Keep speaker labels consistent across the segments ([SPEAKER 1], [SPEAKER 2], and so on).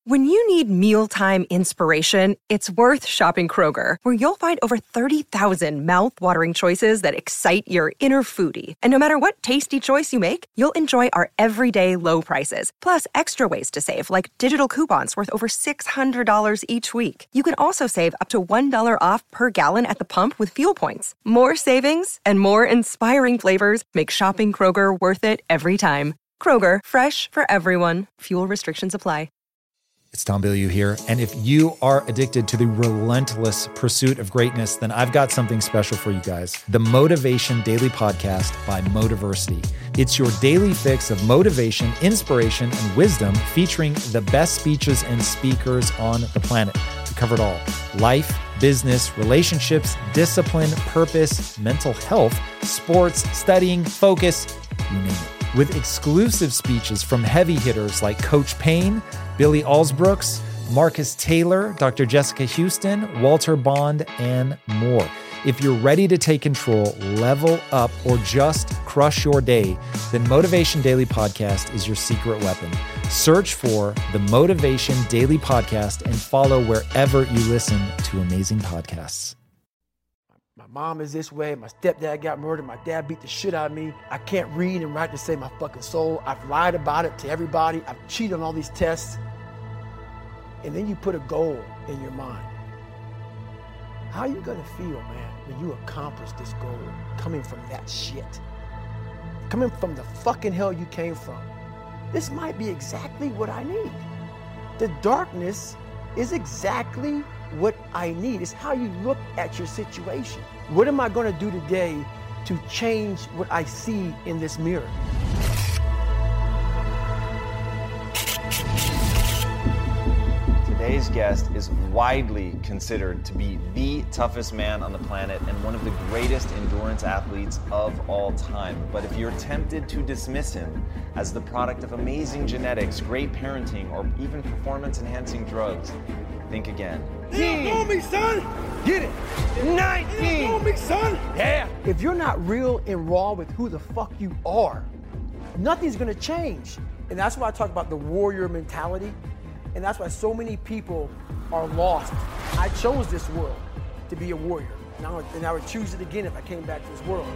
[SPEAKER 1] When you need mealtime inspiration, it's worth shopping Kroger, where you'll find over 30,000 mouth-watering choices that excite your inner foodie. And no matter what tasty choice you make, you'll enjoy our everyday low prices, plus extra ways to save, like digital coupons worth over $600 each week. You can also save up to $1 off per gallon at the pump with fuel points. More savings and more inspiring flavors make shopping Kroger worth it every time. Kroger, fresh for everyone. Fuel restrictions apply.
[SPEAKER 2] It's Tom Bilyeu here, and if you are addicted to the relentless pursuit of greatness, then I've got something special for you guys. The Motivation Daily Podcast by Motiversity. It's your daily fix of motivation, inspiration, and wisdom featuring the best speeches and speakers on the planet. We cover it all. Life, business, relationships, discipline, purpose, mental health, sports, studying, focus, you name it. With exclusive speeches from heavy hitters like Coach Payne, Billy Alsbrooks, Marcus Taylor, Dr. Jessica Houston, Walter Bond, and more. If you're ready to take control, level up, or just crush your day, then Motivation Daily Podcast is your secret weapon. Search for the Motivation Daily Podcast and follow wherever you listen to amazing podcasts.
[SPEAKER 3] My mom is this way. My stepdad got murdered. My dad beat the shit out of me. I can't read and write to save my fucking soul. I've lied about it to everybody. I've cheated on all these tests. And then you put a goal in your mind. How are you gonna feel, man, when you accomplish this goal coming from that shit? Coming from the fucking hell you came from. This might be exactly what I need. The darkness is exactly what I need. It's how you look at your situation. What am I going to do today to change what I see in this mirror?
[SPEAKER 4] Today's guest is widely considered to be the toughest man on the planet and one of the greatest endurance athletes of all time. But if you're tempted to dismiss him as the product of amazing genetics, great parenting, or even performance-enhancing drugs, think again.
[SPEAKER 3] Get on me, son! Get it! 19! Get on me, son! Yeah! If you're not real and raw with who the fuck you are, nothing's gonna change. And that's why I talk about the warrior mentality. And that's why so many people are lost. I chose this world to be a warrior. And I would choose it again if I came back to this world.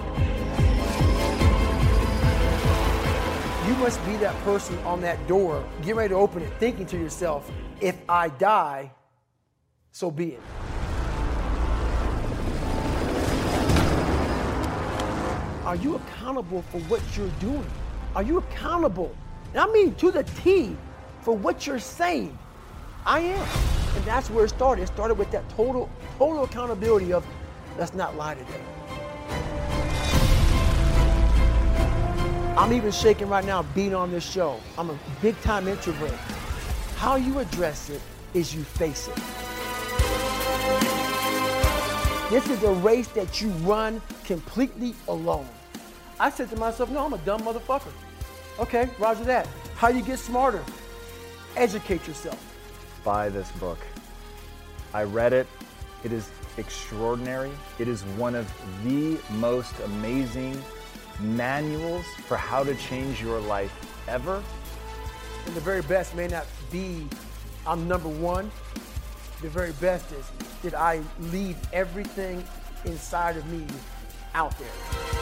[SPEAKER 3] You must be that person on that door, get ready to open it, thinking to yourself, if I die, so be it. Are you accountable for what you're doing? Are you accountable? And I mean to the T for what you're saying. I am. And that's where it started. It started with that total accountability of, let's not lie today. I'm even shaking right now being on this show. I'm a big time introvert. How you address it is you face it. This is a race that you run completely alone. I said to myself, no, I'm a dumb motherfucker. Okay, roger that. How you get smarter? Educate yourself.
[SPEAKER 4] Buy this book. I read it. It is extraordinary. It is one of the most amazing manuals for how to change your life ever.
[SPEAKER 3] And the very best may not be I'm number one. The very best is that I leave everything inside of me out there.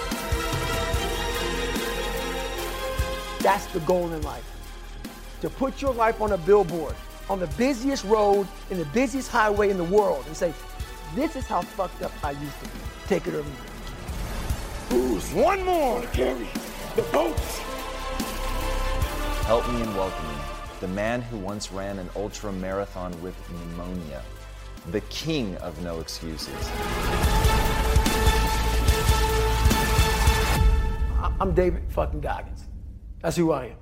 [SPEAKER 3] That's the goal in life. To put your life on a billboard, on the busiest road, in the busiest highway in the world, and say, this is how fucked up I used to be. Take it or leave it. Who's one more to carry the boats?
[SPEAKER 4] Help me in welcoming the man who once ran an ultra marathon with pneumonia, the king of no excuses.
[SPEAKER 3] I'm David fucking Goggins. That's who I am.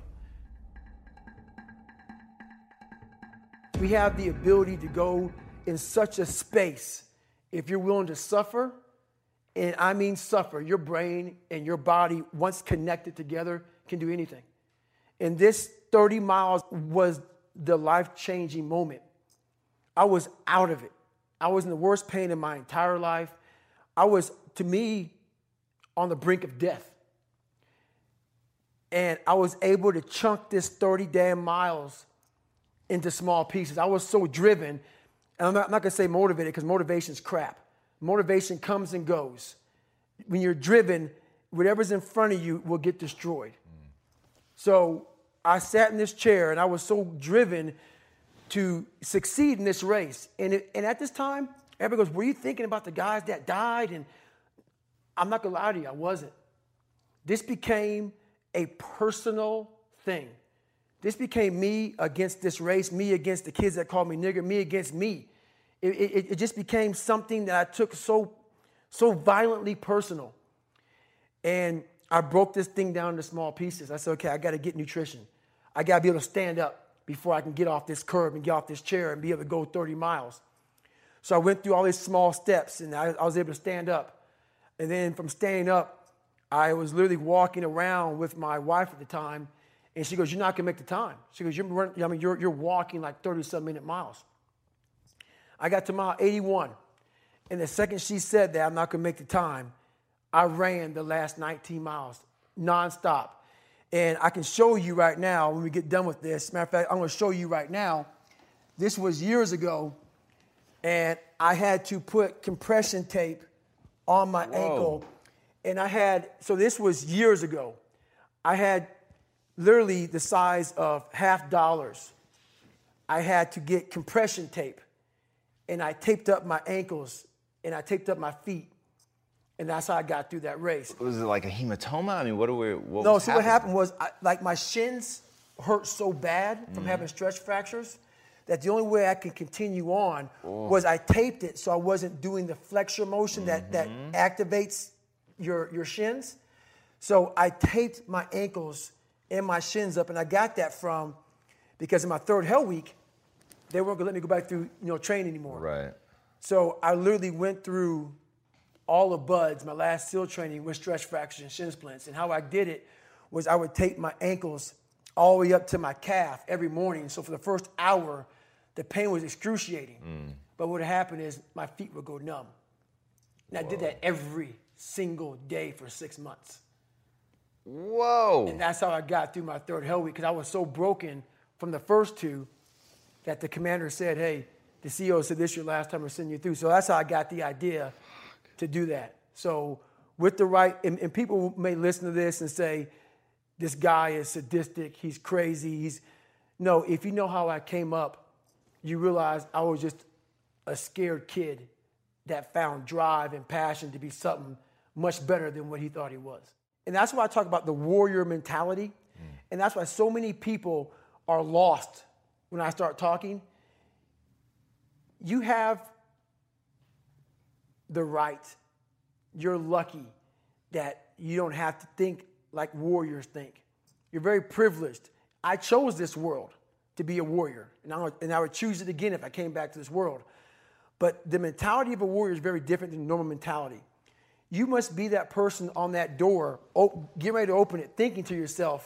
[SPEAKER 3] We have the ability to go in such a space if you're willing to suffer, and I mean suffer. Your brain and your body, once connected together, can do anything. And this 30 miles was the life-changing moment. I was out of it. I was in the worst pain in my entire life. I was, to me, on the brink of death. And I was able to chunk this 30 damn miles into small pieces. I was so driven, and I'm not going to say motivated because motivation's crap. Motivation comes and goes. When you're driven, whatever's in front of you will get destroyed. So I sat in this chair, and I was so driven to succeed in this race. And at this time, everybody goes, were you thinking about the guys that died? And I'm not going to lie to you, I wasn't. This became a personal thing. This became me against this race, me against the kids that called me nigger, me against me. It just became something that I took so violently personal. And I broke this thing down into small pieces. I said, okay, I got to get nutrition. I got to be able to stand up before I can get off this curb and get off this chair and be able to go 30 miles. So I went through all these small steps, and I was able to stand up. And then from standing up, I was literally walking around with my wife at the time, and she goes, you're not going to make the time. She goes, you're walking like 30-some-minute miles. I got to mile 81, and the second she said that I'm not going to make the time, I ran the last 19 miles nonstop. And I can show you right now when we get done with this. Matter of fact, I'm going to show you right now. This was years ago, and I had to put compression tape on my ankle. And so this was years ago. I had literally the size of $50. I had to get compression tape, and I taped up my ankles, and I taped up my feet. And that's how I got through that race.
[SPEAKER 4] Was it like a hematoma? I mean, what
[SPEAKER 3] happened was, my shins hurt so bad from having stretch fractures that the only way I could continue on was I taped it so I wasn't doing the flexor motion that activates your shins. So I taped my ankles and my shins up, and I got that because in my third hell week, they weren't gonna let me go back through train anymore.
[SPEAKER 4] Right.
[SPEAKER 3] So I literally went through all of BUD/S, my last SEAL training, with stretch fractures and shin splints. And how I did it was I would tape my ankles all the way up to my calf every morning. So for the first hour, the pain was excruciating. But what would happen is my feet would go numb. And I did that every single day for 6 months.
[SPEAKER 4] Whoa.
[SPEAKER 3] And that's how I got through my third hell week, because I was so broken from the first two that the commander said, hey, the CEO said this is your last time we're sending you through. So that's how I got the idea to do that. So with the right, and people may listen to this and say, this guy is sadistic, he's crazy, no, if you know how I came up, you realize I was just a scared kid that found drive and passion to be something much better than what he thought he was. And that's why I talk about the warrior mentality. And that's why so many people are lost when I start talking. You have the right. You're lucky that you don't have to think like warriors think. You're very privileged. I chose this world to be a warrior, and I would choose it again if I came back to this world. But the mentality of a warrior is very different than normal mentality. You must be that person on that door, get ready to open it, thinking to yourself,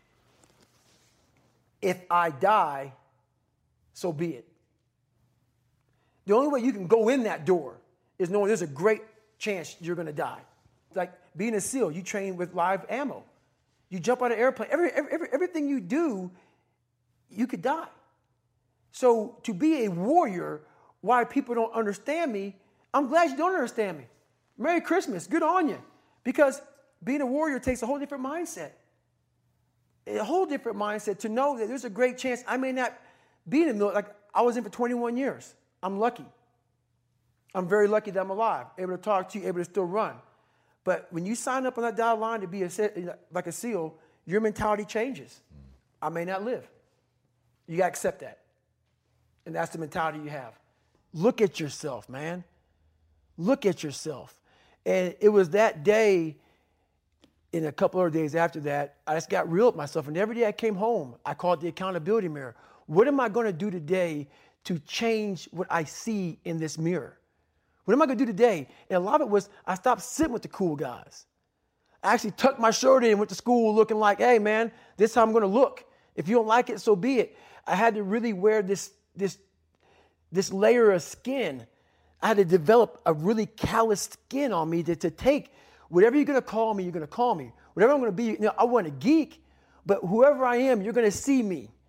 [SPEAKER 3] if I die, so be it. The only way you can go in that door is knowing there's a great chance you're going to die. It's like being a SEAL, you train with live ammo. You jump out of an airplane. Everything you do, you could die. So to be a warrior, why people don't understand me, I'm glad you don't understand me. Merry Christmas, good on you. Because being a warrior takes a whole different mindset. A whole different mindset to know that there's a great chance I may not be in the military. Like I was in for 21 years. I'm lucky. I'm very lucky that I'm alive, able to talk to you, able to still run. But when you sign up on that dotted line to be like a SEAL, your mentality changes. I may not live. You got to accept that. And that's the mentality you have. Look at yourself, man. Look at yourself. And it was that day, and a couple other days after that, I just got real with myself. And every day I came home, I called the accountability mirror. What am I going to do today to change what I see in this mirror? What am I going to do today? And a lot of it was I stopped sitting with the cool guys. I actually tucked my shirt in and went to school looking like, hey, man, this is how I'm going to look. If you don't like it, so be it. I had to really wear this layer of skin. I had to develop a really calloused skin on me to take whatever you're going to call me, you're going to call me. Whatever I'm going to be, I want a geek, but whoever I am, you're going to see me.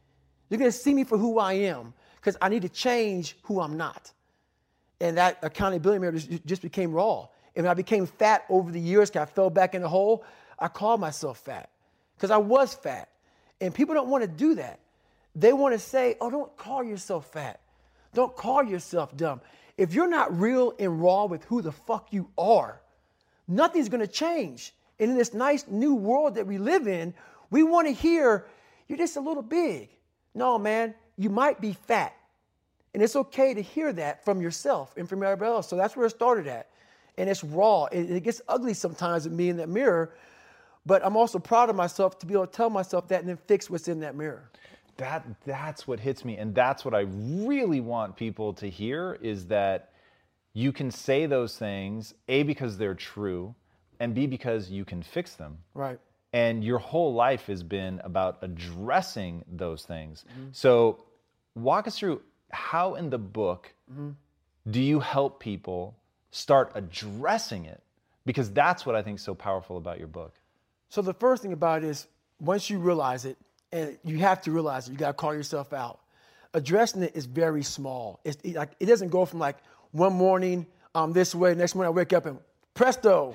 [SPEAKER 3] You're going to see me for who I am because I need to change who I'm not. And that accountability mirror just became raw. And when I became fat over the years, because I fell back in the hole, I called myself fat because I was fat. And people don't want to do that. They want to say, oh, don't call yourself fat. Don't call yourself dumb. If you're not real and raw with who the fuck you are, nothing's going to change. And in this nice new world that we live in, we want to hear, you're just a little big. No, man, you might be fat. And it's okay to hear that from yourself and from everybody else. So that's where it started at. And it's raw. It gets ugly sometimes with me in that mirror. But I'm also proud of myself to be able to tell myself that and then fix what's in that mirror.
[SPEAKER 5] That's what hits me. And that's what I really want people to hear is that you can say those things, A, because they're true, and B, because you can fix them.
[SPEAKER 3] Right.
[SPEAKER 5] And your whole life has been about addressing those things. So walk us through how in the book do you help people start addressing it? Because that's what I think is so powerful about your book.
[SPEAKER 3] So the first thing about it is once you realize it, and you have to realize it, you got to call yourself out. Addressing it is very small. It doesn't go from like one morning this way, next morning I wake up and presto,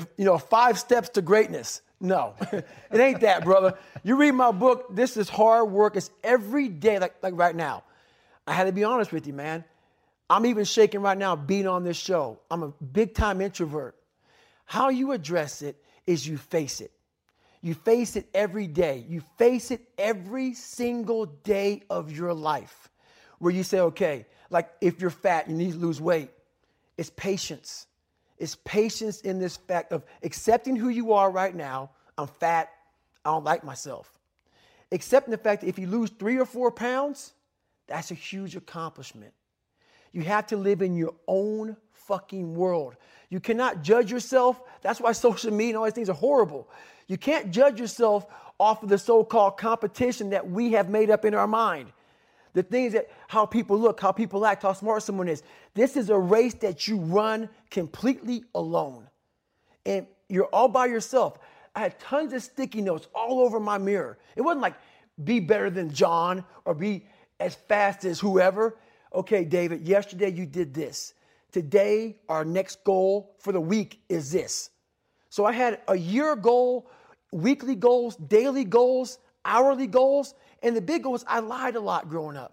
[SPEAKER 3] 5 steps to greatness. No, it ain't that, brother. You read my book, this is hard work. It's every day, like right now. I had to be honest with you, man. I'm even shaking right now being on this show. I'm a big-time introvert. How you address it is you face it. You face it every day. You face it every single day of your life where you say, okay, like if you're fat, you need to lose weight. It's patience. It's patience in this fact of accepting who you are right now. I'm fat. I don't like myself. Accepting the fact that if you lose 3 or 4 pounds, that's a huge accomplishment. You have to live in your own fucking world. You cannot judge yourself. That's why social media and all these things are horrible. You can't judge yourself off of the so-called competition that we have made up in our mind. The things that, how people look, how people act, how smart someone is. This is a race that you run completely alone. And you're all by yourself. I had tons of sticky notes all over my mirror. It wasn't like be better than John or be as fast as whoever. Okay, David, yesterday you did this. Today, our next goal for the week is this. So I had a year goal, weekly goals, daily goals, hourly goals, and the big goal was I lied a lot growing up.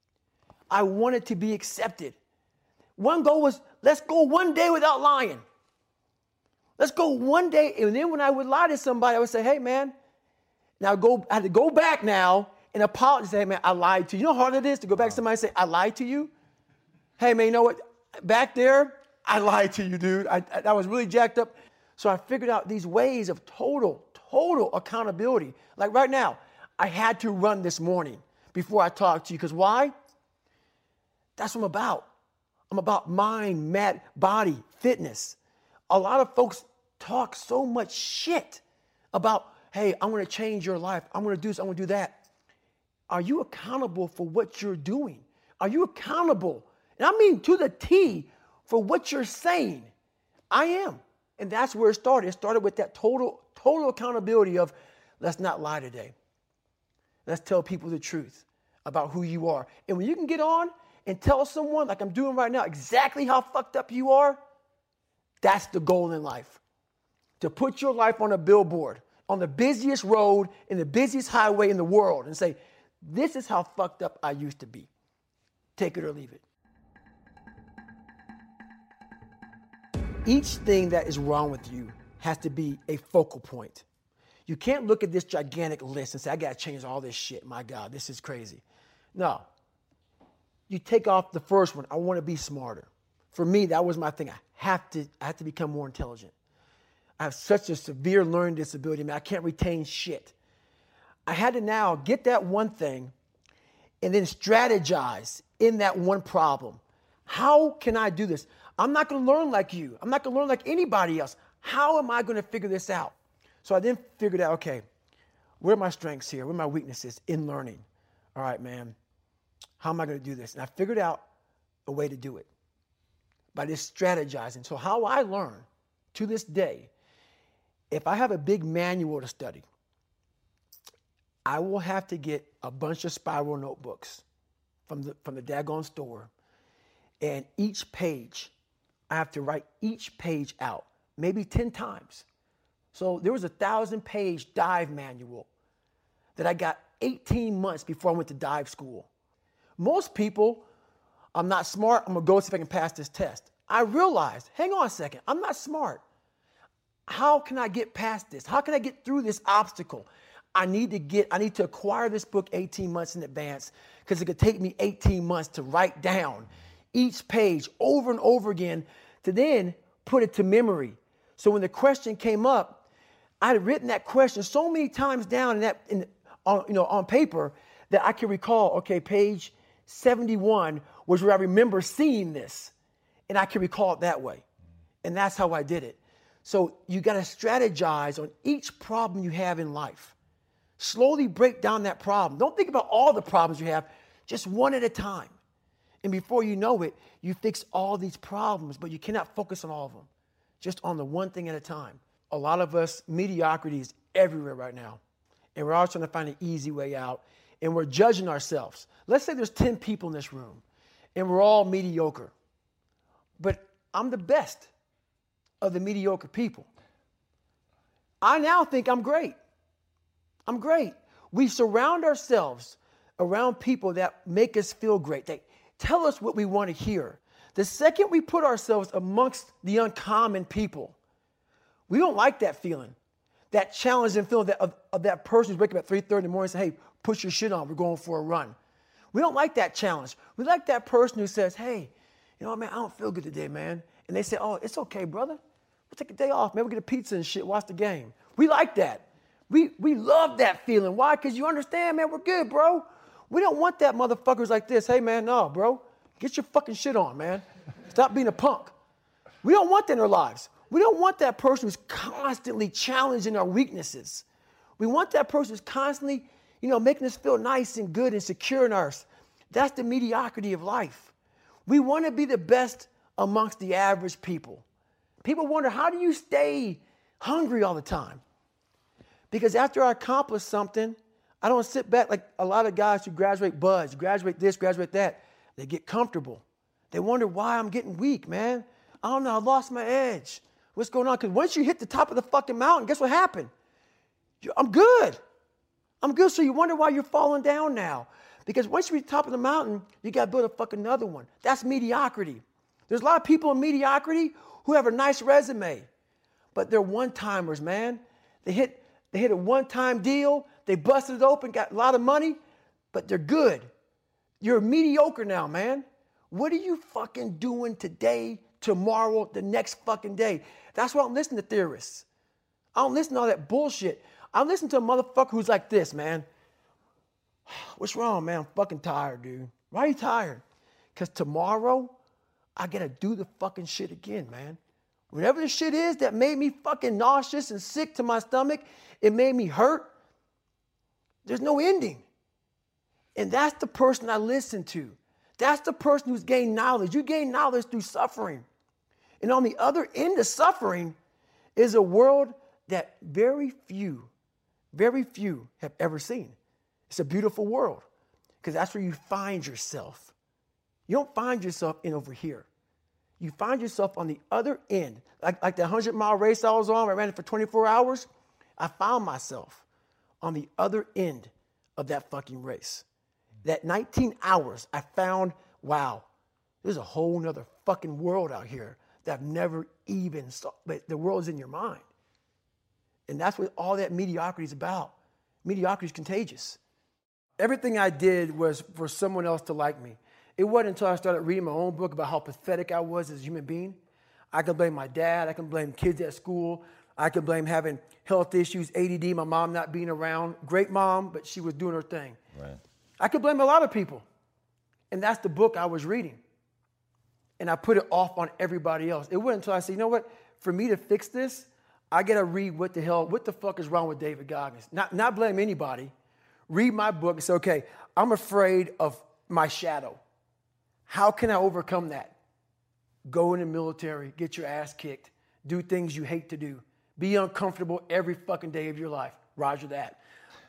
[SPEAKER 3] I wanted to be accepted. One goal was, let's go one day without lying. Let's go one day, and then when I would lie to somebody, I would say, hey, man, I had to go back now and apologize, say, hey, man, I lied to you. You know how hard it is to go back to somebody and say, I lied to you? Hey, man, you know what? Back there, I lied to you, dude. I was really jacked up. So I figured out these ways of total accountability. Like right now, I had to run this morning before I talked to you. Because why? That's what I'm about. I'm about mind, body, fitness. A lot of folks talk so much shit about, hey, I'm going to change your life. I'm going to do this. I'm going to do that. Are you accountable for what you're doing? Are you accountable? And I mean to the T for what you're saying. I am. And that's where it started. It started with that total accountability of let's not lie today. Let's tell people the truth about who you are. And when you can get on and tell someone, like I'm doing right now, exactly how fucked up you are, that's the goal in life. To put your life on a billboard, on the busiest road, in the busiest highway in the world, and say, this is how fucked up I used to be. Take it or leave it. Each thing that is wrong with you has to be a focal point. You can't look at this gigantic list and say, I got to change all this shit. My God, this is crazy. No. You take off the first one. I want to be smarter. For me, that was my thing. I have to become more intelligent. I have such a severe learning disability. I can't retain shit. I had to now get that one thing and then strategize in that one problem. How can I do this? I'm not going to learn like you. I'm not going to learn like anybody else. How am I going to figure this out? So I then figured out, okay, where are my strengths here? Where are my weaknesses in learning? All right, man, how am I going to do this? And I figured out a way to do it by just strategizing. So how I learn to this day, if I have a big manual to study, I will have to get a bunch of spiral notebooks from the daggone store. And each page, I have to write each page out, maybe 10 times. So there was a 1,000-page dive manual that I got 18 months before I went to dive school. Most people, I'm not smart, I'm gonna go see if I can pass this test. I realized, hang on a second, I'm not smart. How can I get past this? How can I get through this obstacle? I need to acquire this book 18 months in advance because it could take me 18 months to write down each page over and over again to then put it to memory. So when the question came up, I had written that question so many times down on paper that I can recall, okay, page 71 was where I remember seeing this. And I can recall it that way. And that's how I did it. So you got to strategize on each problem you have in life. Slowly break down that problem. Don't think about all the problems you have, just one at a time. And before you know it, you fix all these problems, but you cannot focus on all of them. Just on the one thing at a time. A lot of us, mediocrity is everywhere right now. And we're always trying to find an easy way out. And we're judging ourselves. Let's say there's 10 people in this room, and we're all mediocre. But I'm the best of the mediocre people. I now think I'm great. I'm great. We surround ourselves around people that make us feel great. They tell us what we want to hear. The second we put ourselves amongst the uncommon people, we don't like that feeling, that challenging feeling of that person who's waking up at 3:30 in the morning and saying, hey, put your shit on, we're going for a run. We don't like that challenge. We like that person who says, hey, you know what, man, I don't feel good today, man. And they say, oh, it's okay, brother. We'll take a day off, man. We'll get a pizza and shit, watch the game. We like that. We love that feeling. Why? Because you understand, man, we're good, bro. We don't want that motherfuckers like this. Hey, man, no, bro. Get your fucking shit on, man. Stop being a punk. We don't want that in our lives. We don't want that person who's constantly challenging our weaknesses. We want that person who's constantly, making us feel nice and good and secure in ours. That's the mediocrity of life. We want to be the best amongst the average people. People wonder, how do you stay hungry all the time? Because after I accomplish something, I don't sit back like a lot of guys who graduate buds, graduate this, graduate that. They get comfortable. They wonder why I'm getting weak, man. I don't know, I lost my edge. What's going on? Because once you hit the top of the fucking mountain, guess what happened? I'm good. I'm good, so you wonder why you're falling down now. Because once you reach the top of the mountain, you got to build a fucking another one. That's mediocrity. There's a lot of people in mediocrity who have a nice resume, but they're one-timers, man. They hit a one-time deal. They busted it open, got a lot of money, but they're good. You're mediocre now, man. What are you fucking doing today, tomorrow, the next fucking day? That's why I'm listening to theorists. I don't listen to all that bullshit. I listen to a motherfucker who's like this, man. What's wrong, man? I'm fucking tired, dude. Why are you tired? Because tomorrow, I got to do the fucking shit again, man. Whatever the shit is that made me fucking nauseous and sick to my stomach, it made me hurt. There's no ending. And that's the person I listen to. That's the person who's gained knowledge. You gain knowledge through suffering. And on the other end of suffering is a world that very few have ever seen. It's a beautiful world because that's where you find yourself. You don't find yourself in over here. You find yourself on the other end. Like the 100-mile race I was on, I ran it for 24 hours. I found myself on the other end of that fucking race. That 19 hours, I found, wow, there's a whole nother fucking world out here that I've never even saw. But the world's in your mind. And that's what all that mediocrity is about. Mediocrity is contagious. Everything I did was for someone else to like me. It wasn't until I started reading my own book about how pathetic I was as a human being. I could blame my dad. I can blame kids at school. I could blame having health issues, ADD, my mom not being around. Great mom, but she was doing her thing.
[SPEAKER 5] Right.
[SPEAKER 3] I could blame a lot of people. And that's the book I was reading. And I put it off on everybody else. It wasn't until I said, you know what? For me to fix this, I got to read what the fuck is wrong with David Goggins. Not blame anybody. Read my book and say, okay, I'm afraid of my shadow. How can I overcome that? Go in the military, get your ass kicked, do things you hate to do. Be uncomfortable every fucking day of your life. Roger that.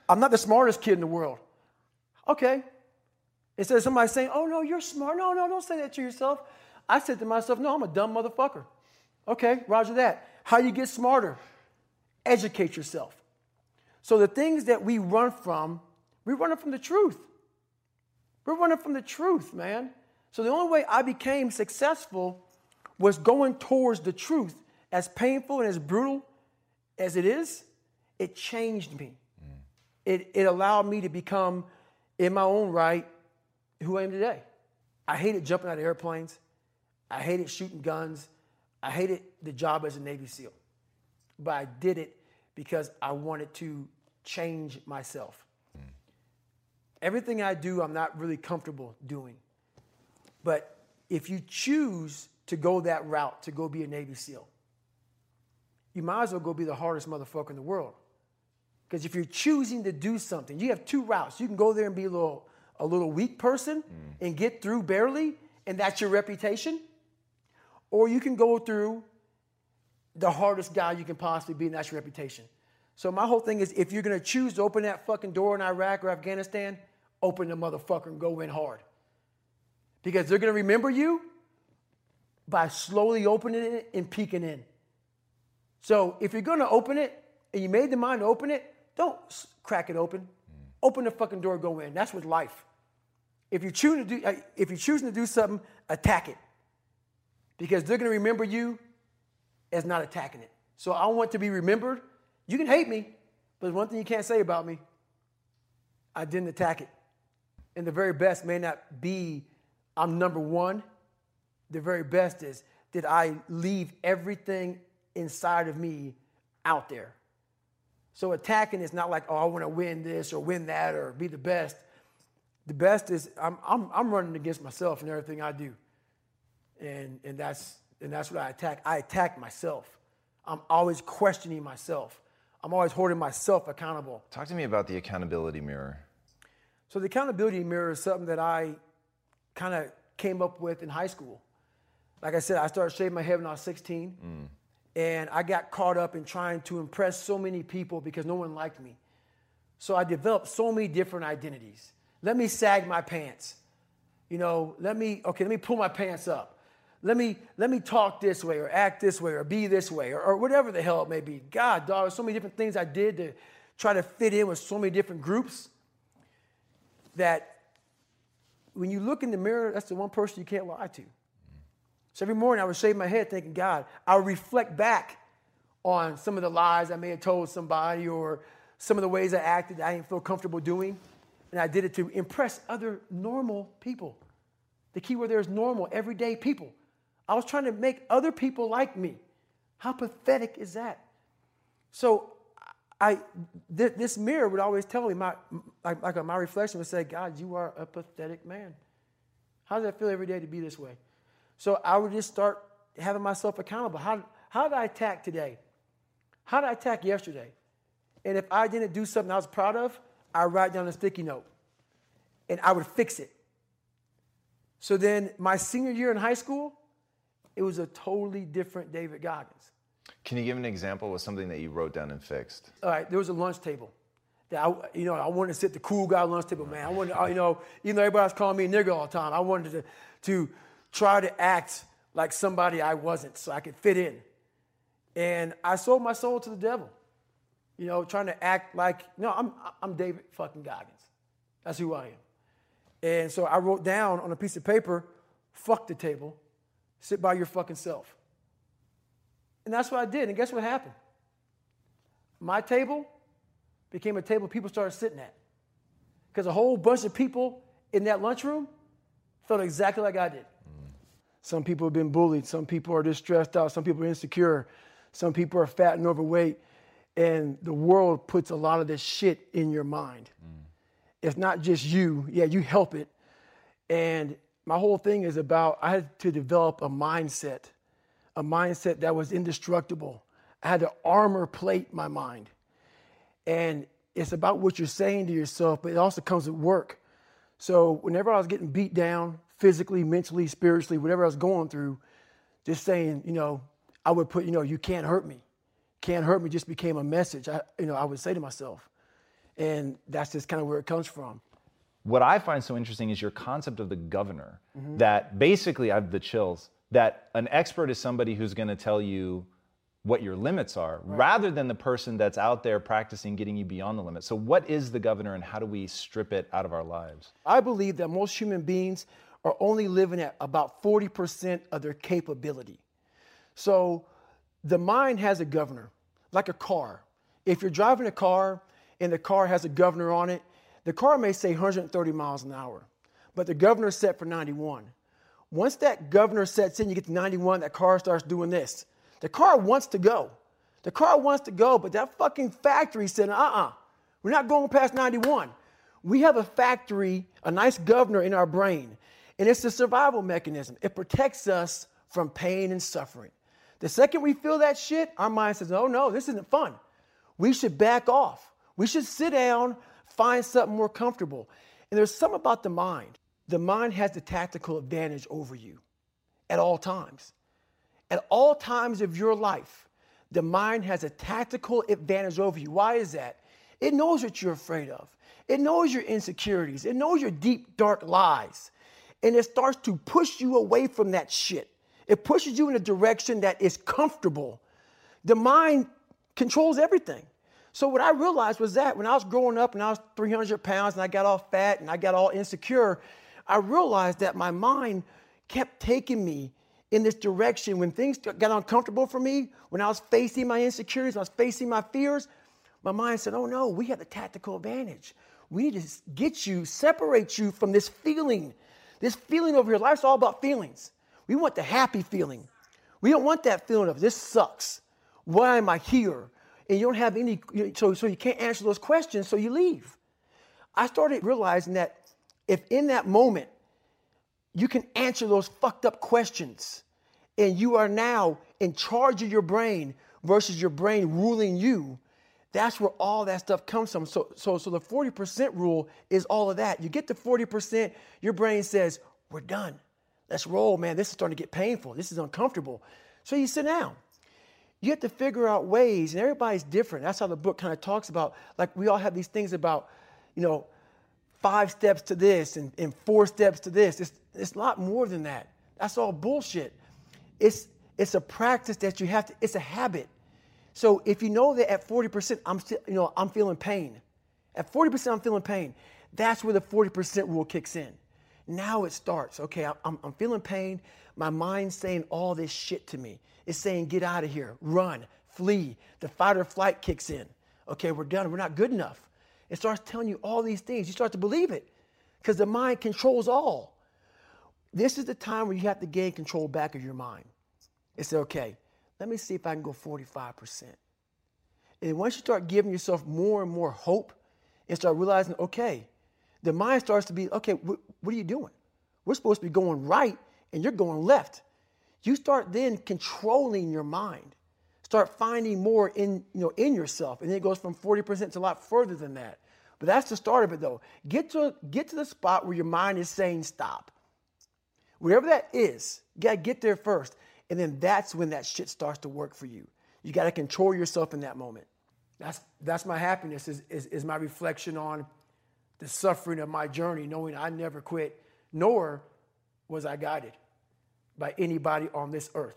[SPEAKER 3] I'm not the smartest kid in the world. Okay. Instead of somebody saying, oh, no, you're smart. No, don't say that to yourself. I said to myself, no, I'm a dumb motherfucker. Okay, roger that. How you get smarter? Educate yourself. So the things that we run from the truth. We're running from the truth, man. So the only way I became successful was going towards the truth. As painful and as brutal as it is, it changed me. It allowed me to become, in my own right, who I am today. I hated jumping out of airplanes. I hated shooting guns. I hated the job as a Navy SEAL. But I did it because I wanted to change myself. Everything I do, I'm not really comfortable doing. But if you choose to go that route, to go be a Navy SEAL, you might as well go be the hardest motherfucker in the world. Because if you're choosing to do something, you have two routes. You can go there and be a little weak person and get through barely, and that's your reputation. Or you can go through the hardest guy you can possibly be, and that's your reputation. So my whole thing is, if you're going to choose to open that fucking door in Iraq or Afghanistan, open the motherfucker and go in hard. Because they're going to remember you by slowly opening it and peeking in. So if you're going to open it, and you made the mind to open it, don't crack it open. Open the fucking door, go in. That's with life. If you're choosing to do something, attack it. Because they're going to remember you as not attacking it. So I want to be remembered. You can hate me, but there's one thing you can't say about me. I didn't attack it. And the very best may not be I'm number one. The very best is, did I leave everything inside of me out there? So attacking is not like, oh, I want to win this or win that or be the best. The best is I'm running against myself in everything I do. And that's what I attack. I attack myself. I'm always questioning myself. I'm always holding myself accountable.
[SPEAKER 4] Talk to me about the accountability mirror.
[SPEAKER 3] So the accountability mirror is something that I kind of came up with in high school. Like I said, I started shaving my head when I was 16. And I got caught up in trying to impress so many people because no one liked me. So I developed so many different identities. Let me sag my pants. Let me pull my pants up. Let me talk this way or act this way or be this way or whatever the hell it may be. God, dog, there's so many different things I did to try to fit in with so many different groups that when you look in the mirror, that's the one person you can't lie to. So every morning I would shave my head thinking, God, I would reflect back on some of the lies I may have told somebody or some of the ways I acted that I didn't feel comfortable doing. And I did it to impress other normal people. The key word there is normal, everyday people. I was trying to make other people like me. How pathetic is that? So this mirror would always tell me, my reflection would say, God, you are a pathetic man. How does that feel every day to be this way? So I would just start having myself accountable. How did I attack today? How did I attack yesterday? And if I didn't do something I was proud of, I would write down a sticky note. And I would fix it. So then my senior year in high school, it was a totally different David Goggins.
[SPEAKER 4] Can you give an example of something that you wrote down and fixed?
[SPEAKER 3] All right, there was a lunch table. That I wanted to sit the cool guy lunch table, man. I wanted, even though everybody was calling me a nigger all the time, I wanted to try to act like somebody I wasn't so I could fit in. And I sold my soul to the devil, trying to act like, I'm David fucking Goggins. That's who I am. And so I wrote down on a piece of paper, fuck the table, sit by your fucking self. And that's what I did. And guess what happened? My table became a table people started sitting at. Because a whole bunch of people in that lunchroom felt exactly like I did. Some people have been bullied. Some people are just stressed out. Some people are insecure. Some people are fat and overweight. And the world puts a lot of this shit in your mind. It's not just you. Yeah, you help it. And my whole thing is about, I had to develop a mindset that was indestructible. I had to armor plate my mind. And it's about what you're saying to yourself, but it also comes with work. So whenever I was getting beat down, physically, mentally, spiritually, whatever I was going through, just saying, I would put, you can't hurt me. Can't hurt me just became a message, I would say to myself. And that's just kind of where it comes from.
[SPEAKER 5] What I find so interesting is your concept of the governor, that basically, I have the chills, that an expert is somebody who's going to tell you what your limits are, rather than the person that's out there practicing getting you beyond the limits. So what is the governor, and how do we strip it out of our lives?
[SPEAKER 3] I believe that most human beings are only living at about 40% of their capability. So the mind has a governor, like a car. If you're driving a car and the car has a governor on it, the car may say 130 miles an hour, but the governor's set for 91. Once that governor sets in, you get to 91, that car starts doing this. The car wants to go. The car wants to go, but that fucking factory said, we're not going past 91. We have a factory, a nice governor in our brain, and it's a survival mechanism. It protects us from pain and suffering. The second we feel that shit, our mind says, oh no, this isn't fun. We should back off. We should sit down, find something more comfortable. And there's something about the mind. The mind has the tactical advantage over you at all times. At all times of your life, the mind has a tactical advantage over you. Why is that? It knows what you're afraid of. It knows your insecurities. It knows your deep, dark lies. And it starts to push you away from that shit. It pushes you in a direction that is comfortable. The mind controls everything. So what I realized was that when I was growing up and I was 300 pounds and I got all fat and I got all insecure, I realized that my mind kept taking me in this direction. When things got uncomfortable for me, when I was facing my insecurities, when I was facing my fears, my mind said, oh no, we have the tactical advantage. We need to get you, separate you from this feeling over here. Life's all about feelings. We want the happy feeling. We don't want that feeling of this sucks. Why am I here? And you don't have any, so you can't answer those questions, so you leave. I started realizing that if in that moment you can answer those fucked up questions and you are now in charge of your brain versus your brain ruling you, that's where all that stuff comes from. So the 40% rule is all of that. You get to 40%, your brain says, we're done. Let's roll, man. This is starting to get painful. This is uncomfortable. So you sit down. You have to figure out ways, and everybody's different. That's how the book kind of talks about, like we all have these things about, 5 steps to this and 4 steps to this. It's a lot more than that. That's all bullshit. It's a practice that you have to, it's a habit. So if you know that at 40%, I'm feeling pain. At 40%, I'm feeling pain. That's where the 40% rule kicks in. Now it starts. Okay, I'm feeling pain. My mind's saying all this shit to me. It's saying, get out of here, run, flee. The fight or flight kicks in. Okay, we're done. We're not good enough. It starts telling you all these things. You start to believe it because the mind controls all. This is the time where you have to gain control back of your mind. It's okay, let me see if I can go 45%. And once you start giving yourself more and more hope and start realizing, okay, the mind starts to be, okay, what are you doing? We're supposed to be going right and you're going left. You start then controlling your mind. Start finding more in yourself. And then it goes from 40% to a lot further than that. But that's the start of it though. Get to the spot where your mind is saying stop. Wherever that is, you gotta get there first. And then that's when that shit starts to work for you. You gotta control yourself in that moment. That's my happiness, is my reflection on the suffering of my journey, knowing I never quit, nor was I guided by anybody on this earth.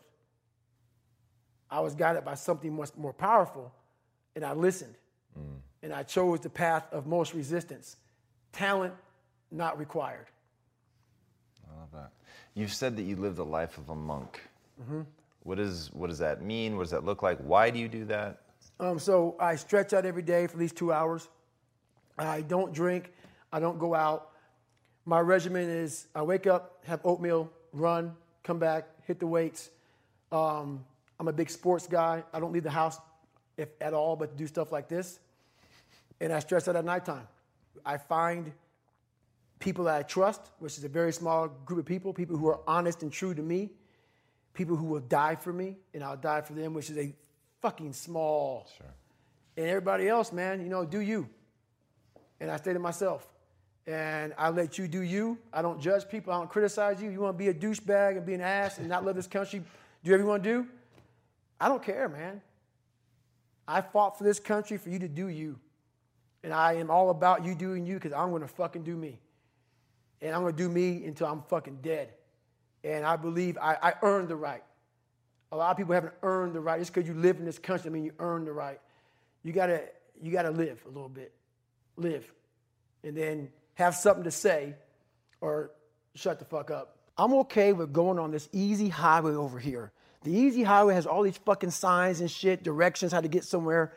[SPEAKER 3] I was guided by something much more powerful, and I listened. And I chose the path of most resistance. Talent not required.
[SPEAKER 4] I love that. You've said that you lived the life of a monk. Mm-hmm. What does that mean? What does that look like? Why do you do that?
[SPEAKER 3] So I stretch out every day for at least 2 hours. I don't drink. I don't go out. My regimen is I wake up, have oatmeal, run, come back, hit the weights. I'm a big sports guy. I don't leave the house if at all, but do stuff like this. And I stretch out at nighttime. I find people that I trust, which is a very small group of people who are honest and true to me, people who will die for me, and I'll die for them, which is a fucking small.
[SPEAKER 4] Sure.
[SPEAKER 3] And everybody else, man, do you. And I stay to myself. And I let you do you. I don't judge people. I don't criticize you. You want to be a douchebag and be an ass and not love this country, do whatever you want to do? I don't care, man. I fought for this country for you to do you. And I am all about you doing you because I'm going to fucking do me. And I'm going to do me until I'm fucking dead. And I believe I earned the right. A lot of people haven't earned the right. Just because you live in this country, I mean, you earned the right. You gotta live a little bit. Live. And then have something to say or shut the fuck up. I'm okay with going on this easy highway over here. The easy highway has all these fucking signs and shit, directions, how to get somewhere.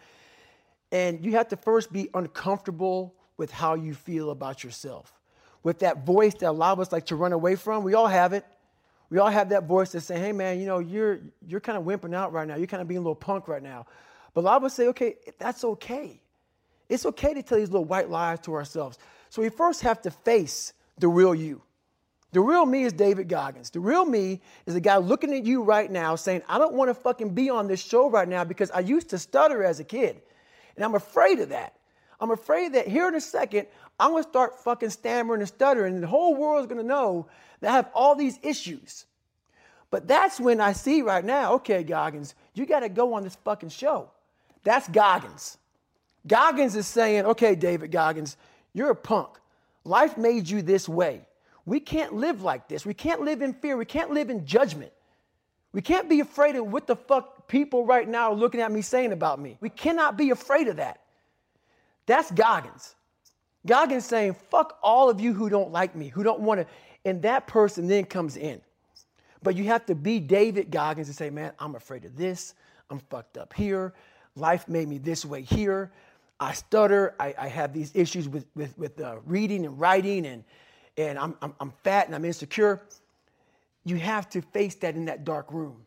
[SPEAKER 3] And you have to first be uncomfortable with how you feel about yourself. With that voice that a lot of us like to run away from. We all have it. We all have that voice that's saying, hey man, you know, you're kind of wimping out right now. You're kind of being a little punk right now. But a lot of us say, okay, that's okay. It's okay to tell these little white lies to ourselves. So we first have to face the real you. The real me is David Goggins. The real me is a guy looking at you right now saying, I don't want to fucking be on this show right now because I used to stutter as a kid. And I'm afraid of that. I'm afraid that here in a second, I'm going to start fucking stammering and stuttering and the whole world's going to know that I have all these issues. But that's when I see right now, okay, Goggins, you got to go on this fucking show. That's Goggins. Goggins is saying, okay, David Goggins, you're a punk. Life made you this way. We can't live like this. We can't live in fear. We can't live in judgment. We can't be afraid of what the fuck people right now are looking at me saying about me. We cannot be afraid of that. That's Goggins. Goggins saying, fuck all of you who don't like me, who don't want to. And that person then comes in. But you have to be David Goggins and say, man, I'm afraid of this. I'm fucked up here. Life made me this way here. I stutter. I have these issues with reading and writing, and I'm fat and I'm insecure. You have to face that in that dark room.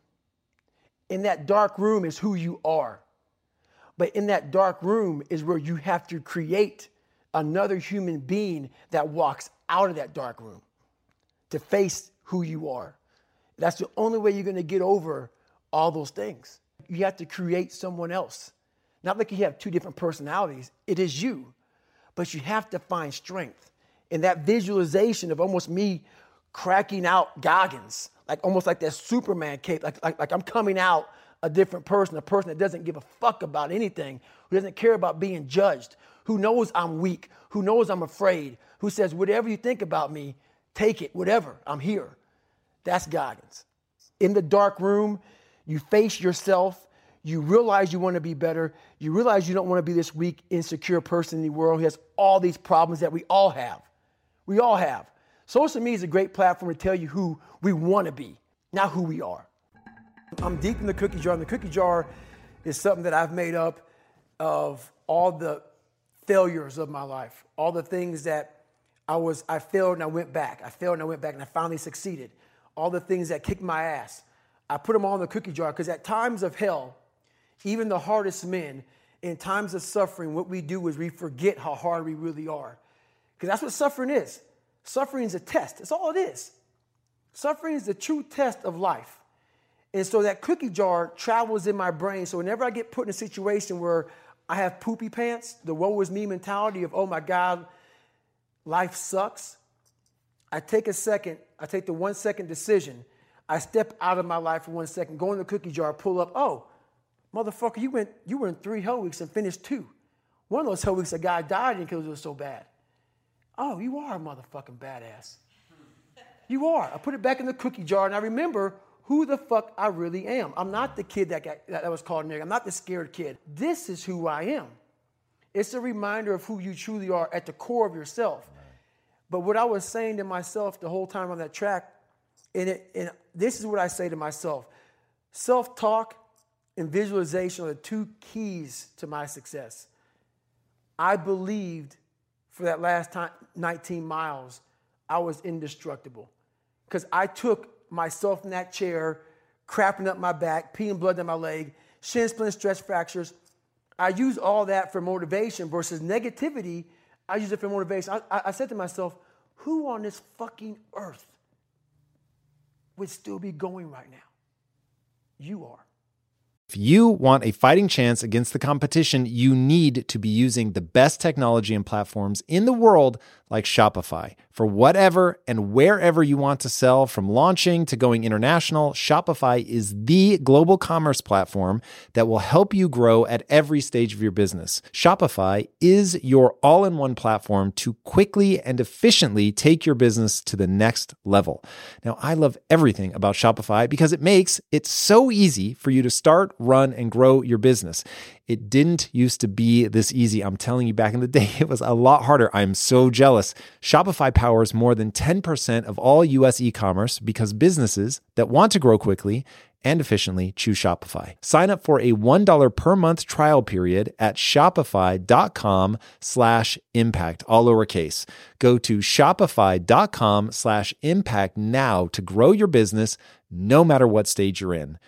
[SPEAKER 3] In that dark room is who you are. But in that dark room is where you have to create another human being that walks out of that dark room to face who you are. That's the only way you're going to get over all those things. You have to create someone else. Not like you have two different personalities. It is you. But you have to find strength. And that visualization of almost me cracking out Goggins, like almost like that Superman cape, like I'm coming out a different person, a person that doesn't give a fuck about anything, who doesn't care about being judged, who knows I'm weak, who knows I'm afraid, who says, whatever you think about me, take it, whatever, I'm here. That's Goggins. In the dark room, you face yourself. You realize you want to be better. You realize you don't want to be this weak, insecure person in the world who has all these problems that we all have. We all have. Social media is a great platform to tell you who we want to be, not who we are. I'm deep in the cookie jar, and the cookie jar is something that I've made up of all the failures of my life, all the things that I failed and I went back. I failed and I went back and I finally succeeded. All the things that kicked my ass. I put them all in the cookie jar because at times of hell, even the hardest men, in times of suffering, what we do is we forget how hard we really are. Because that's what suffering is. Suffering is a test. That's all it is. Suffering is the true test of life. And so that cookie jar travels in my brain. So whenever I get put in a situation where I have poopy pants, the woe is me mentality of, oh my God, life sucks, I take a second, I take the 1 second decision, I step out of my life for 1 second, go in the cookie jar, pull up, oh, motherfucker, you were in 3 hell weeks and finished 2. One of those hell weeks, a guy died because it was so bad. Oh, you are a motherfucking badass. You are. I put it back in the cookie jar and I remember who the fuck I really am. I'm not the kid that was called nigga. I'm not the scared kid. This is who I am. It's a reminder of who you truly are at the core of yourself. But what I was saying to myself the whole time on that track, and this is what I say to myself. Self-talk and visualization are the 2 keys to my success. I believed for that last 19 miles, I was indestructible. Because I took myself in that chair, crapping up my back, peeing blood down my leg, shin splints, stress fractures. I use all that for motivation versus negativity. I use it for motivation. I said to myself, who on this fucking earth would still be going right now? You are.
[SPEAKER 2] If you want a fighting chance against the competition, you need to be using the best technology and platforms in the world like Shopify. For whatever and wherever you want to sell, from launching to going international, Shopify is the global commerce platform that will help you grow at every stage of your business. Shopify is your all-in-one platform to quickly and efficiently take your business to the next level. Now, I love everything about Shopify because it makes it so easy for you to start, run, and grow your business. It didn't used to be this easy. I'm telling you, back in the day, it was a lot harder. I'm so jealous. Shopify powers more than 10% of all US e-commerce because businesses that want to grow quickly and efficiently choose Shopify. Sign up for a $1 per month trial period at shopify.com/impact, all lowercase. Go to shopify.com/impact now to grow your business no matter what stage you're in.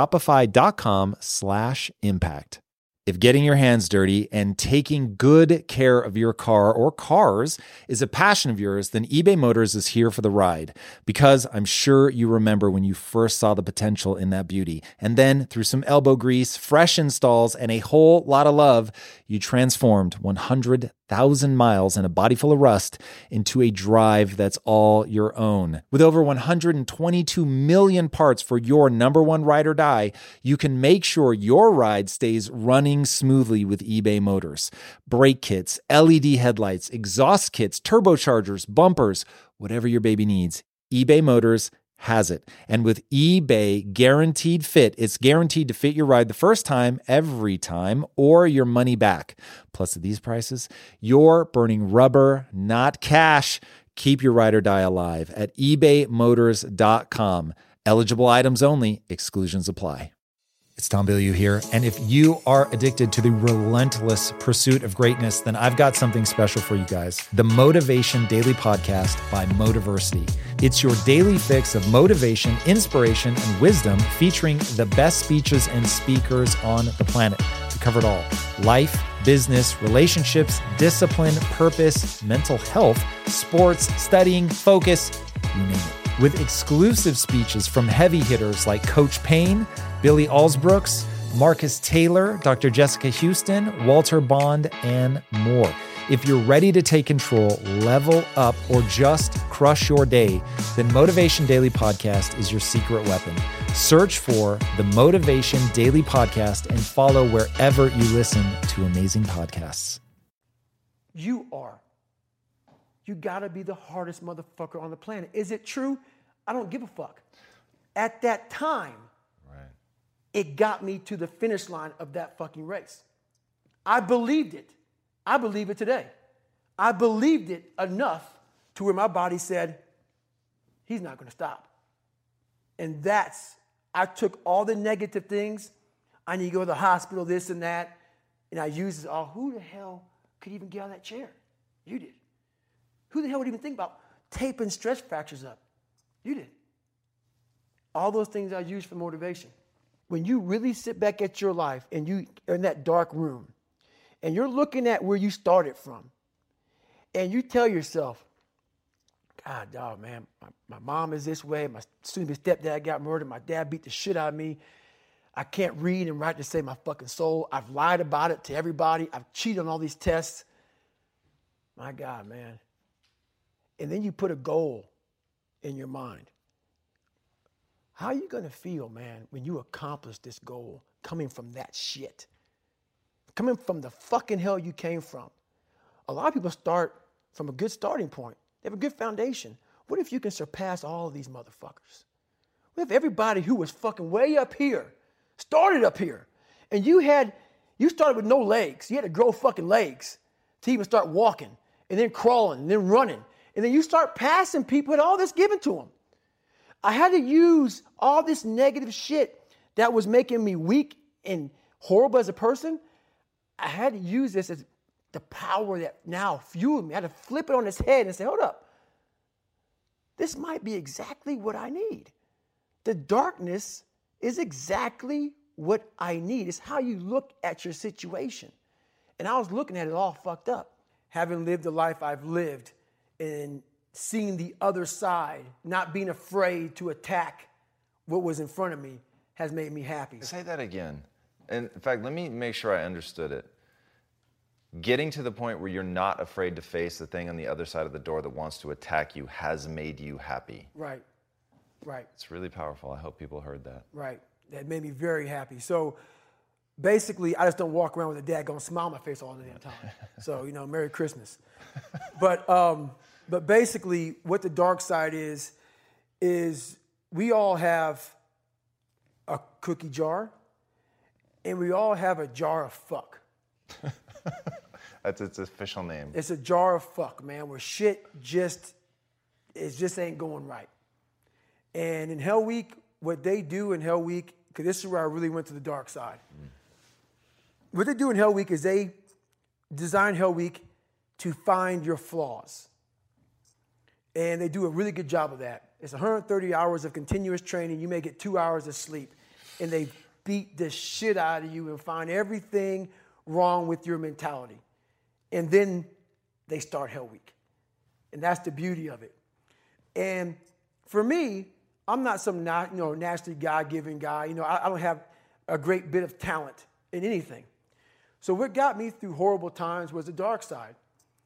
[SPEAKER 2] Shopify.com/impact. If getting your hands dirty and taking good care of your car or cars is a passion of yours, then eBay Motors is here for the ride. Because I'm sure you remember when you first saw the potential in that beauty. And then through some elbow grease, fresh installs, and a whole lot of love, you transformed 100,000 miles and a body full of rust into a drive that's all your own. With over 122 million parts for your number one ride or die, you can make sure your ride stays running smoothly with eBay Motors. Brake kits, LED headlights, exhaust kits, turbochargers, bumpers, whatever your baby needs, eBay Motors has it. And with eBay Guaranteed Fit, it's guaranteed to fit your ride the first time, every time, or your money back. Plus, at these prices, you're burning rubber, not cash. Keep your ride or die alive at ebaymotors.com. Eligible items only. Exclusions apply. It's Tom Bilyeu here. And if you are addicted to the relentless pursuit of greatness, then I've got something special for you guys. The Motivation Daily Podcast by Motiversity. It's your daily fix of motivation, inspiration, and wisdom, featuring the best speeches and speakers on the planet. We cover it all: life, business, relationships, discipline, purpose, mental health, sports, studying, focus, you name it. With exclusive speeches from heavy hitters like Coach Payne, Billy Alsbrooks, Marcus Taylor, Dr. Jessica Houston, Walter Bond, and more. If you're ready to take control, level up, or just crush your day, then Motivation Daily Podcast is your secret weapon. Search for the Motivation Daily Podcast and follow wherever you listen to amazing podcasts.
[SPEAKER 3] You gotta be the hardest motherfucker on the planet. Is it true? I don't give a fuck. At that time, it got me to the finish line of that fucking race. I believed it. I believe it today. I believed it enough to where my body said, he's not gonna stop. And I took all the negative things. I need to go to the hospital, this and that. And I used it all. Who the hell could even get out of that chair? You did. Who the hell would even think about taping stress fractures up? You did. All those things I used for motivation. When you really sit back at your life and you are in that dark room and you're looking at where you started from and you tell yourself, God, dog, man, my mom is this way. My soon-to-be stepdad got murdered. My dad beat the shit out of me. I can't read and write to save my fucking soul. I've lied about it to everybody. I've cheated on all these tests. My God, man. And then you put a goal in your mind. How are you going to feel, man, when you accomplish this goal coming from that shit? Coming from the fucking hell you came from. A lot of people start from a good starting point. They have a good foundation. What if you can surpass all of these motherfuckers? What if everybody who was fucking way up here started up here? And you started with no legs. You had to grow fucking legs to even start walking and then crawling and then running. And then you start passing people with all this given to them. I had to use all this negative shit that was making me weak and horrible as a person. I had to use this as the power that now fueled me. I had to flip it on its head and say, hold up. This might be exactly what I need. The darkness is exactly what I need. It's how you look at your situation. And I was looking at it all fucked up. Having lived the life I've lived and seeing the other side, not being afraid to attack what was in front of me, has made me happy.
[SPEAKER 4] Say that again. And in fact, let me make sure I understood it. Getting to the point where you're not afraid to face the thing on the other side of the door that wants to attack you has made you happy.
[SPEAKER 3] Right.
[SPEAKER 4] It's really powerful. I hope people heard that.
[SPEAKER 3] Right. That made me very happy. So basically, I just don't walk around with a daggone smile on my face all the damn time. So, Merry Christmas. But basically, what the dark side is we all have a cookie jar, and we all have a jar of fuck.
[SPEAKER 4] That's its official name.
[SPEAKER 3] It's a jar of fuck, man, where shit just ain't going right. And in Hell Week, what they do in Hell Week, because this is where I really went to the dark side. What they do in Hell Week is they design Hell Week to find your flaws. And they do a really good job of that. It's 130 hours of continuous training. You may get 2 hours of sleep. And they beat the shit out of you and find everything wrong with your mentality. And then they start Hell Week. And that's the beauty of it. And for me, I'm not some naturally God-given guy. I don't have a great bit of talent in anything. So what got me through horrible times was the dark side.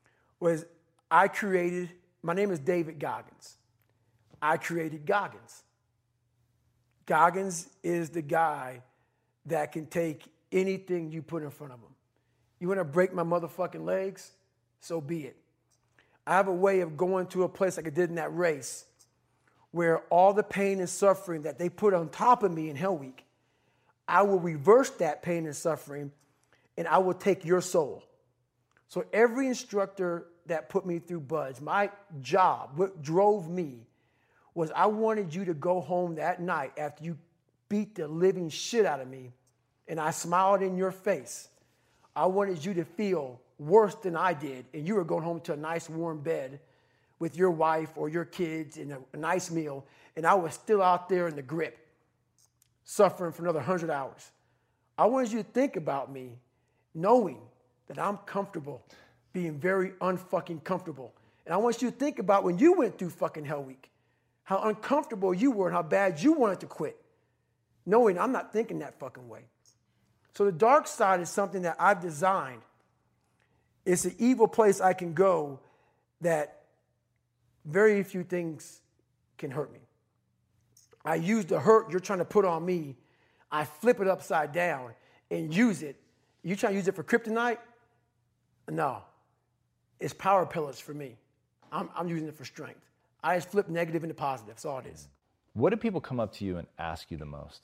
[SPEAKER 3] My name is David Goggins. I created Goggins. Goggins is the guy that can take anything you put in front of him. You want to break my motherfucking legs? So be it. I have a way of going to a place like I did in that race where all the pain and suffering that they put on top of me in Hell Week, I will reverse that pain and suffering, and I will take your soul. So every instructor that put me through BUD/S, my job, what drove me, was I wanted you to go home that night after you beat the living shit out of me, and I smiled in your face. I wanted you to feel worse than I did, and you were going home to a nice warm bed with your wife or your kids and a nice meal, and I was still out there in the grip, suffering for another 100 hours. I wanted you to think about me knowing that I'm comfortable being very unfucking comfortable. And I want you to think about when you went through fucking Hell Week, how uncomfortable you were and how bad you wanted to quit, knowing I'm not thinking that fucking way. So the dark side is something that I've designed. It's an evil place I can go that very few things can hurt me. I use the hurt you're trying to put on me, I flip it upside down and use it. You trying to use it for kryptonite? No. It's power pillars for me. I'm using it for strength. I just flip negative into positive. That's all it is.
[SPEAKER 5] What do people come up to you and ask you the most?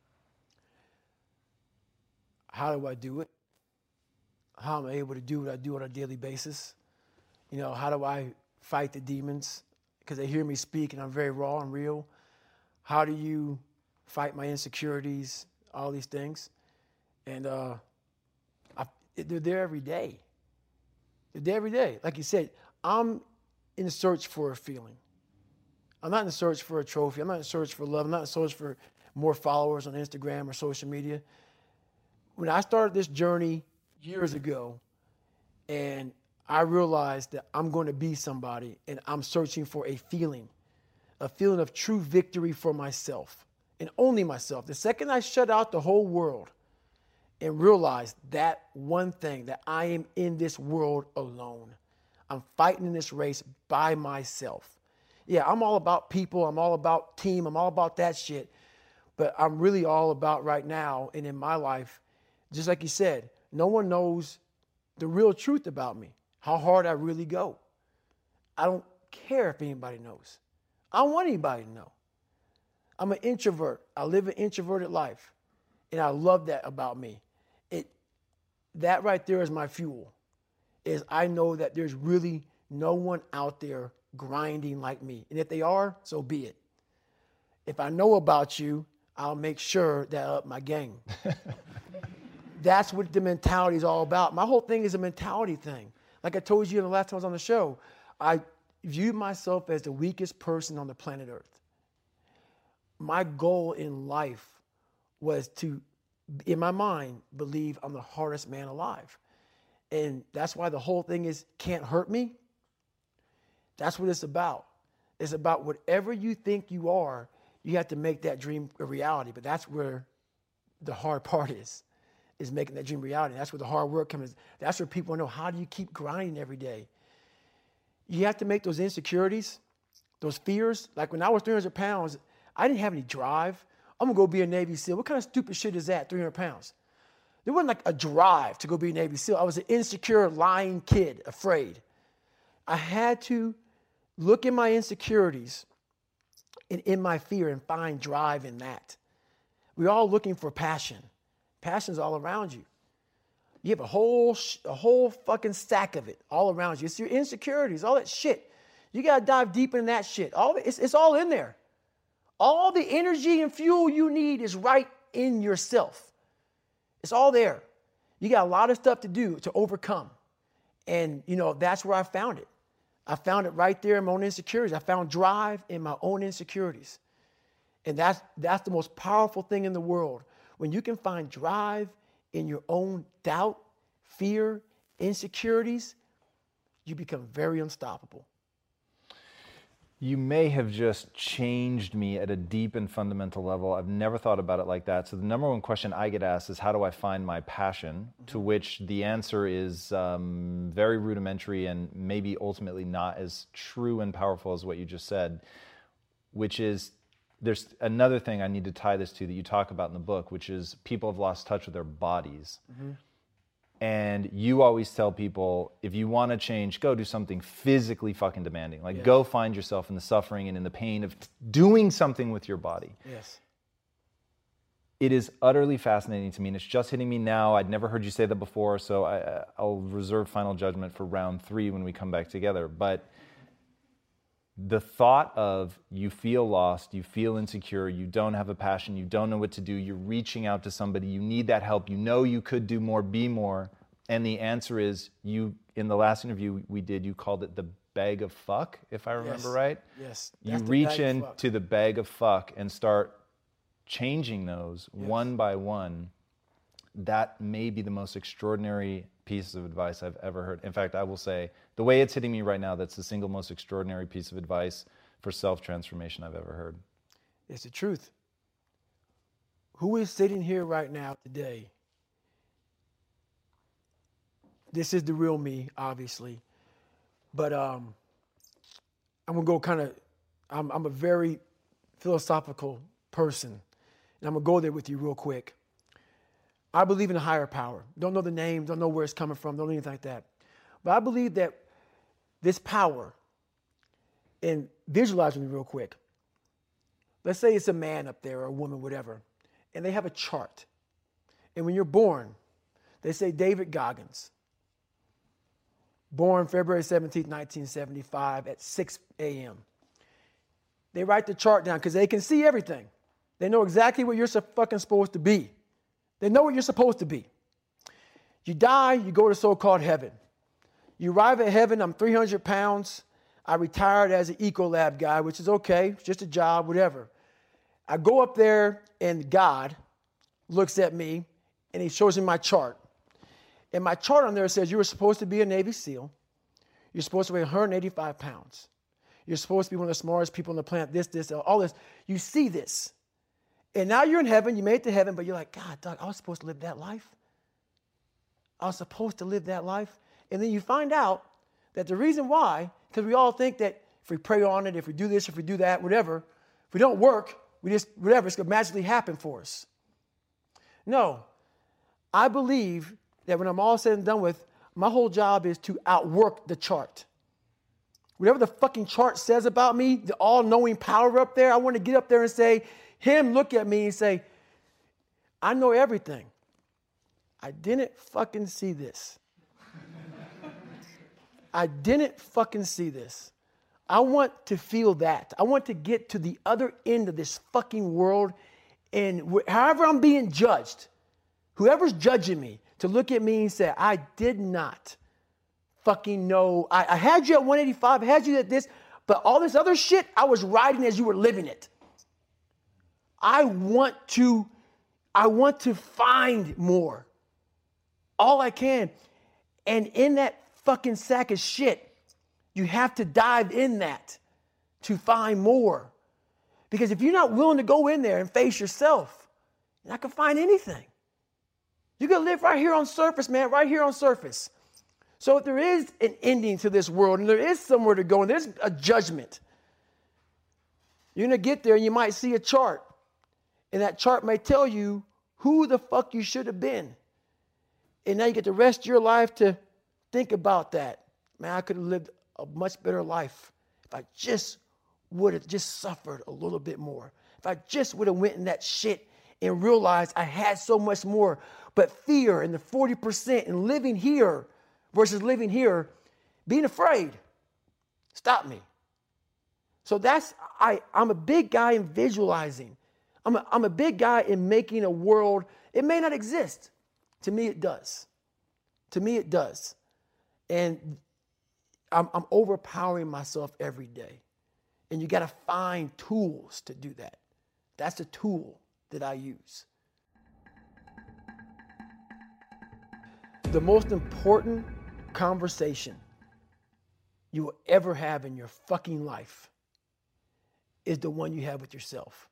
[SPEAKER 3] How do I do it? How am I able to do what I do on a daily basis? How do I fight the demons? Because they hear me speak and I'm very raw and real. How do you fight my insecurities? All these things. And they're there every day. They're there every day. Like you said, I'm in search for a feeling. I'm not in search for a trophy. I'm not in search for love. I'm not in search for more followers on Instagram or social media. When I started this journey years ago, and I realized that I'm going to be somebody, and I'm searching for a feeling of true victory for myself, and only myself. The second I shut out the whole world and realized that one thing, that I am in this world alone. I'm fighting in this race by myself. Yeah, I'm all about people. I'm all about team. I'm all about that shit. But I'm really all about right now and in my life, just like you said, no one knows the real truth about me, how hard I really go. I don't care if anybody knows. I don't want anybody to know. I'm an introvert. I live an introverted life, and I love that about me. That right there is my fuel, is I know that there's really no one out there grinding like me. And if they are, so be it. If I know about you, I'll make sure that I up my game. That's what the mentality is all about. My whole thing is a mentality thing. Like I told you the last time I was on the show, I viewed myself as the weakest person on the planet Earth. My goal in life was to, in my mind, believe I'm the hardest man alive. And that's why the whole thing is can't hurt me. That's what it's about. It's about whatever you think you are, you have to make that dream a reality. But that's where the hard part is. is making that dream reality. That's where the hard work comes. That's where people know, how do you keep grinding every day? You have to make those insecurities, those fears. Like when I was 300 pounds, I didn't have any drive. I'm going to go be a Navy SEAL. What kind of stupid shit is that, 300 pounds? There wasn't like a drive to go be a Navy SEAL. I was an insecure, lying kid, afraid. I had to look at my insecurities and in my fear and find drive in that. We're all looking for passion. Passion's all around you. You have a whole fucking stack of it all around you. It's your insecurities, all that shit. You got to dive deep in that shit. It's all in there. All the energy and fuel you need is right in yourself. It's all there. You got a lot of stuff to do to overcome. And, that's where I found it. I found it right there in my own insecurities. I found drive in my own insecurities. And that's the most powerful thing in the world. When you can find drive in your own doubt, fear, insecurities, you become very unstoppable.
[SPEAKER 5] You may have just changed me at a deep and fundamental level. I've never thought about it like that. So the number one question I get asked is, how do I find my passion? To which the answer is very rudimentary and maybe ultimately not as true and powerful as what you just said, which is, there's another thing I need to tie this to that you talk about in the book, which is people have lost touch with their bodies. Mm-hmm. And you always tell people, if you want to change, go do something physically fucking demanding. Like, go find yourself in the suffering and in the pain of doing something with your body.
[SPEAKER 3] Yes.
[SPEAKER 5] It is utterly fascinating to me, and it's just hitting me now. I'd never heard you say that before, so I'll reserve final judgment for round 3 when we come back together. But the thought of you feel lost, you feel insecure, you don't have a passion, you don't know what to do, you're reaching out to somebody, you need that help, you know you could do more, be more, and the answer is, you, in the last interview we did, you called it the bag of fuck, if I remember right?
[SPEAKER 3] Yes.
[SPEAKER 5] You reach into the bag of fuck and start changing those one by one. That may be the most extraordinary piece of advice I've ever heard. In fact, I will say, the way it's hitting me right now, that's the single most extraordinary piece of advice for self-transformation I've ever heard.
[SPEAKER 3] It's the truth. Who is sitting here right now today? This is the real me, obviously. But I'm going to go kind of, I'm a very philosophical person. And I'm going to go there with you real quick. I believe in a higher power. Don't know the name, don't know where it's coming from, don't know anything like that. But I believe that this power, and visualize with me real quick. Let's say it's a man up there or a woman, whatever, and they have a chart. And when you're born, they say David Goggins, born February 17th, 1975 at 6 a.m. They write the chart down because they can see everything. They know exactly what you're fucking supposed to be. They know what you're supposed to be. You die, you go to so-called heaven. You arrive at heaven, I'm 300 pounds. I retired as an Ecolab guy, which is okay. It's just a job, whatever. I go up there and God looks at me and he shows me my chart. And my chart on there says you were supposed to be a Navy SEAL. You're supposed to weigh 185 pounds. You're supposed to be one of the smartest people on the planet, this, all this. You see this. And now you're in heaven, you made it to heaven, but you're like, God, Doug, I was supposed to live that life. I was supposed to live that life. And then you find out that the reason why, because we all think that if we pray on it, if we do this, if we do that, whatever, if we don't work, we just, whatever, it's going to magically happen for us. No, I believe that when I'm all said and done with, my whole job is to outwork the chart. Whatever the fucking chart says about me, the all-knowing power up there, I want to get up there and say, him look at me and say, I know everything. I didn't fucking see this. I didn't fucking see this. I want to feel that. I want to get to the other end of this fucking world, and however I'm being judged, whoever's judging me, to look at me and say, I did not fucking know. I had you at 185, I had you at this, but all this other shit, I was riding as you were living it. I want to find more. All I can. And in that fucking sack of shit, you have to dive in that to find more. Because if you're not willing to go in there and face yourself, you're not going to find anything. You're going to live right here on surface, man, right here on surface. So if there is an ending to this world and there is somewhere to go and there's a judgment, you're going to get there and you might see a chart. And that chart may tell you who the fuck you should have been. And now you get the rest of your life to think about that. Man, I could have lived a much better life if I just would have just suffered a little bit more. If I just would have went in that shit and realized I had so much more. But fear and the 40% and living here versus living here, being afraid, stopped me. So I'm a big guy in visualizing. I'm a big guy in making a world. It may not exist. To me, it does. To me, it does. And I'm overpowering myself every day. And you got to find tools to do that. That's the tool that I use. The most important conversation you will ever have in your fucking life is the one you have with yourself.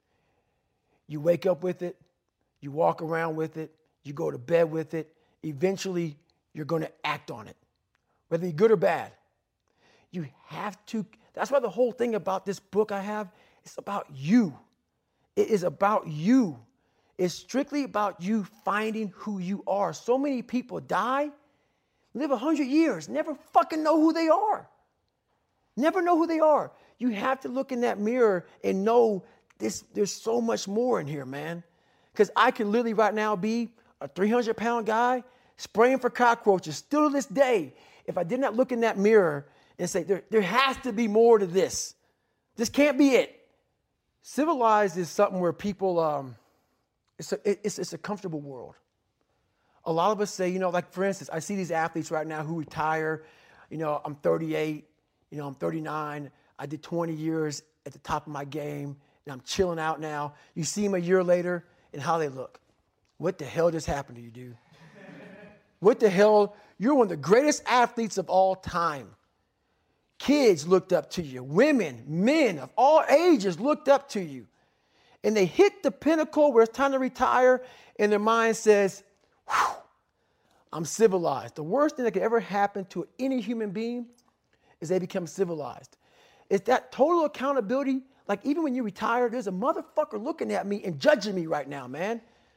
[SPEAKER 3] You wake up with it, you walk around with it, you go to bed with it. Eventually, you're going to act on it, whether you're good or bad. You have to. That's why the whole thing about this book I have, it's about you. It is about you. It's strictly about you finding who you are. So many people die, live 100 years, never fucking know who they are. Never know who they are. You have to look in that mirror and know there's so much more in here, man. Because I could literally right now be a 300-pound guy spraying for cockroaches still to this day if I did not look in that mirror and say, there has to be more to this. This can't be it. Civilized is something where people, it's a comfortable world. A lot of us say, like for instance, I see these athletes right now who retire. I'm 38, I'm 39. I did 20 years at the top of my game and I'm chilling out now. You see them a year later and how they look. What the hell just happened to you, dude? What the hell? You're one of the greatest athletes of all time. Kids looked up to you. Women, men of all ages looked up to you. And they hit the pinnacle where it's time to retire, and their mind says, whew, I'm civilized. The worst thing that could ever happen to any human being is they become civilized. It's that total accountability. Like even when you retire, there's a motherfucker looking at me and judging me right now, man.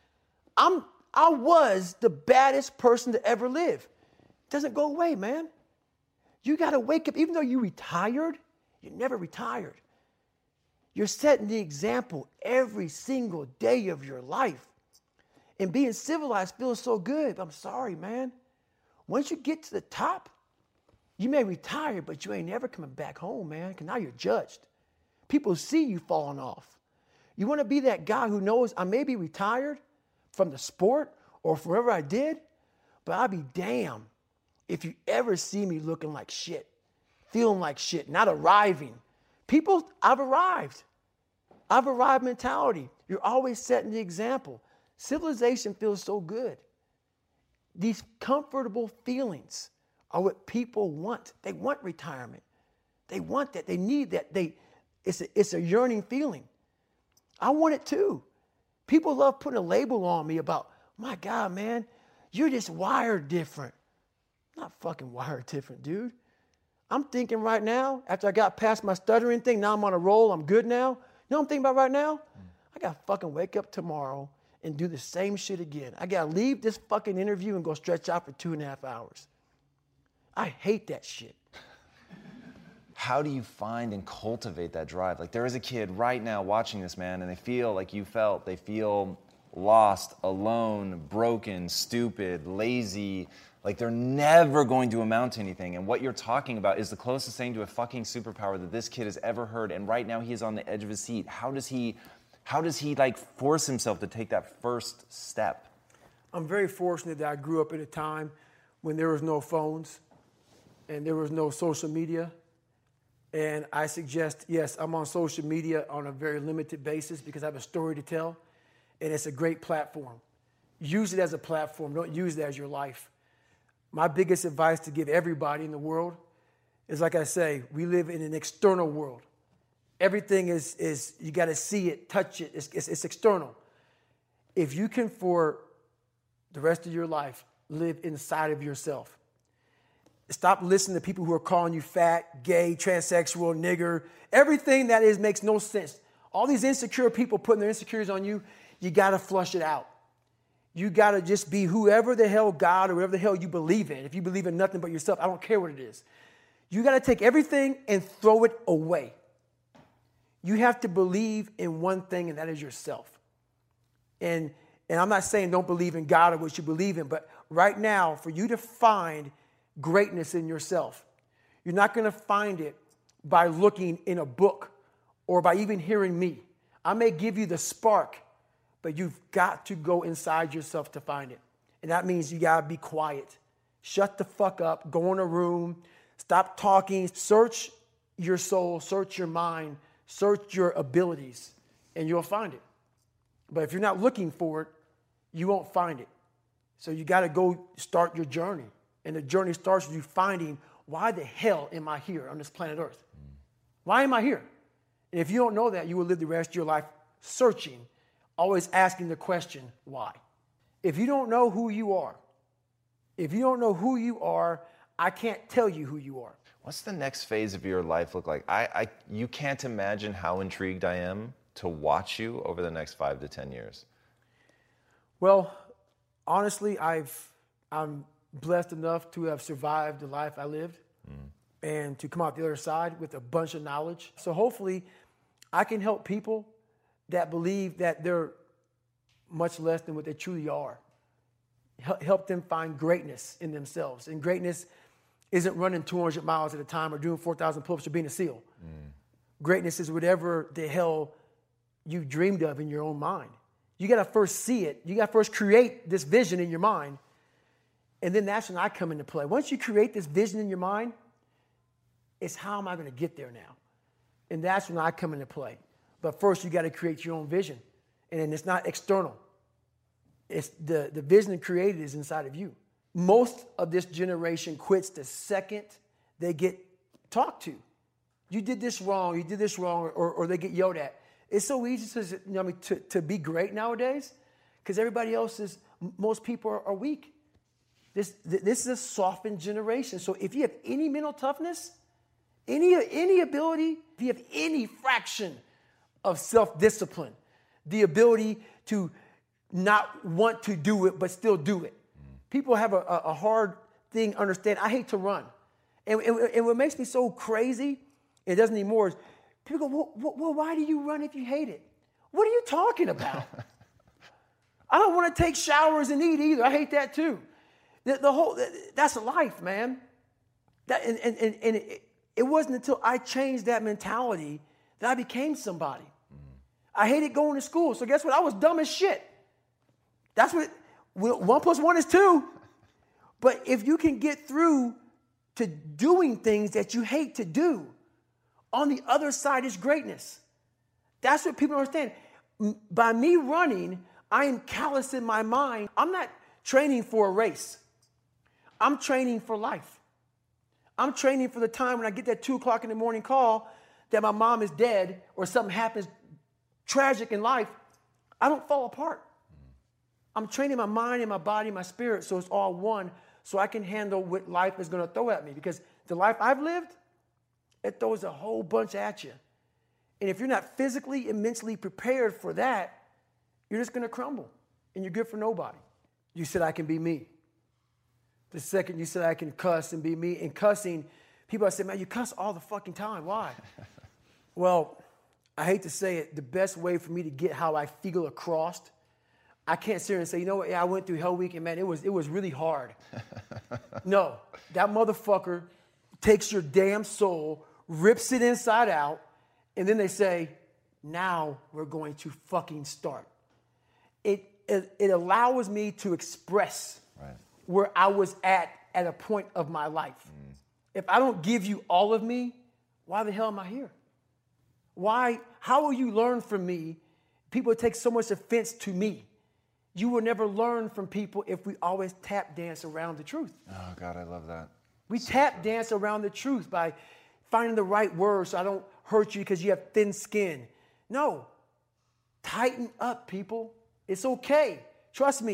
[SPEAKER 3] I was the baddest person to ever live. It doesn't go away, man. You got to wake up. Even though you retired, you never retired. You're setting the example every single day of your life. And being civilized feels so good. But I'm sorry, man. Once you get to the top, you may retire, but you ain't never coming back home, man, because now you're judged. People see you falling off. You want to be that guy who knows I may be retired from the sport or forever I did, but I'll be damned if you ever see me looking like shit, feeling like shit, not arriving. People, I've arrived mentality. You're always setting the example. Civilization feels so good. These comfortable feelings are what people want. They want retirement. They want that. They need that. It's a yearning feeling. I want it too. People love putting a label on me about, my God, man, you're just wired different. I'm not fucking wired different, dude. I'm thinking right now, after I got past my stuttering thing, now I'm on a roll, I'm good now. You know what I'm thinking about right now? I got to fucking wake up tomorrow and do the same shit again. I got to leave this fucking interview and go stretch out for 2.5 hours. I hate that shit.
[SPEAKER 4] How do you find and cultivate that drive? Like there is a kid right now watching this, man, and they feel like you felt. They feel lost, alone, broken, stupid, lazy, like they're never going to amount to anything. And what you're talking about is the closest thing to a fucking superpower that this kid has ever heard. And right now he is on the edge of his seat. How does he like force himself to take that first step?
[SPEAKER 3] I'm very fortunate that I grew up at a time when there was no phones and there was no social media. And I suggest, yes, I'm on social media on a very limited basis because I have a story to tell, and it's a great platform. Use it as a platform. Don't use it as your life. My biggest advice to give everybody in the world is, like I say, we live in an external world. Everything is you got to see it, touch it. It's external. If you can, for the rest of your life, live inside of yourself. Stop listening to people who are calling you fat, gay, transsexual, nigger. Everything that is makes no sense. All these insecure people putting their insecurities on you, you got to flush it out. You got to just be whoever the hell God or whatever the hell you believe in. If you believe in nothing but yourself, I don't care what it is. You got to take everything and throw it away. You have to believe in one thing, and that is yourself. And I'm not saying don't believe in God or what you believe in, but right now, for you to find greatness in yourself, you're not going to find it by looking in a book or by even hearing me. I may give you the spark, but you've got to go inside yourself to find it. And that means you got to be quiet. Shut the fuck up. Go in a room. Stop talking. Search your soul. Search your mind. Search your abilities, and you'll find it. But if you're not looking for it, you won't find it. So you got to go start your journey. And the journey starts with you finding, why the hell am I here on this planet Earth? Why am I here? And if you don't know that, you will live the rest of your life searching, always asking the question, why? If you don't know who you are, I can't tell you who you are.
[SPEAKER 4] What's the next phase of your life look like? You can't imagine how intrigued I am to watch you over the next 5 to 10 years.
[SPEAKER 3] Well, honestly, I'm blessed enough to have survived the life I lived and to come out the other side with a bunch of knowledge. So hopefully I can help people that believe that they're much less than what they truly are. Help them find greatness in themselves. And greatness isn't running 200 miles at a time or doing 4,000 pull-ups or being a SEAL. Greatness is whatever the hell you dreamed of in your own mind. You got to first see it. You got to first create this vision in your mind. And then that's when I come into play. Once you create this vision in your mind, it's how am I going to get there now? And that's when I come into play. But first, you got to create your own vision. And it's not external. It's the vision created is inside of you. Most of this generation quits the second they get talked to. You did this wrong, or they get yelled at. It's so easy to be great nowadays because most people are weak. This is a softened generation. So if you have any mental toughness, any ability, if you have any fraction of self-discipline, the ability to not want to do it but still do it. People have a hard thing to understand. I hate to run. And what makes me so crazy, it doesn't anymore, is people go, well, why do you run if you hate it? What are you talking about? I don't want to take showers and eat either. I hate that too. That's life, man. It wasn't until I changed that mentality that I became somebody. I hated going to school. So guess what? I was dumb as shit. That's what 1 + 1 is 2. But if you can get through to doing things that you hate to do, on the other side is greatness. That's what people don't understand. By me running, I am callous in my mind. I'm not training for a race. I'm training for life. I'm training for the time when I get that 2 o'clock in the morning call that my mom is dead or something happens tragic in life. I don't fall apart. I'm training my mind and my body and my spirit so it's all one so I can handle what life is going to throw at me. Because the life I've lived, it throws a whole bunch at you. And if you're not physically and mentally prepared for that, you're just going to crumble. And you're good for nobody. You said I can be me. The second you said I can cuss and be me. And cussing, people say, man, you cuss all the fucking time. Why? Well, I hate to say it, the best way for me to get how I feel across, I can't sit here and say, you know what, yeah, I went through Hell Week and man, it was really hard. No, that motherfucker takes your damn soul, rips it inside out, and then they say, now we're going to fucking start. It allows me to express where I was at a point of my life. If I don't give you all of me, why the hell am I here? Why? How will you learn from me? People take so much offense to me. You will never learn from people if we always tap dance around the truth.
[SPEAKER 4] Oh, God, I love that.
[SPEAKER 3] We tap dance around the truth by finding the right words so I don't hurt you because you have thin skin. No. Tighten up, people. It's okay. Trust me.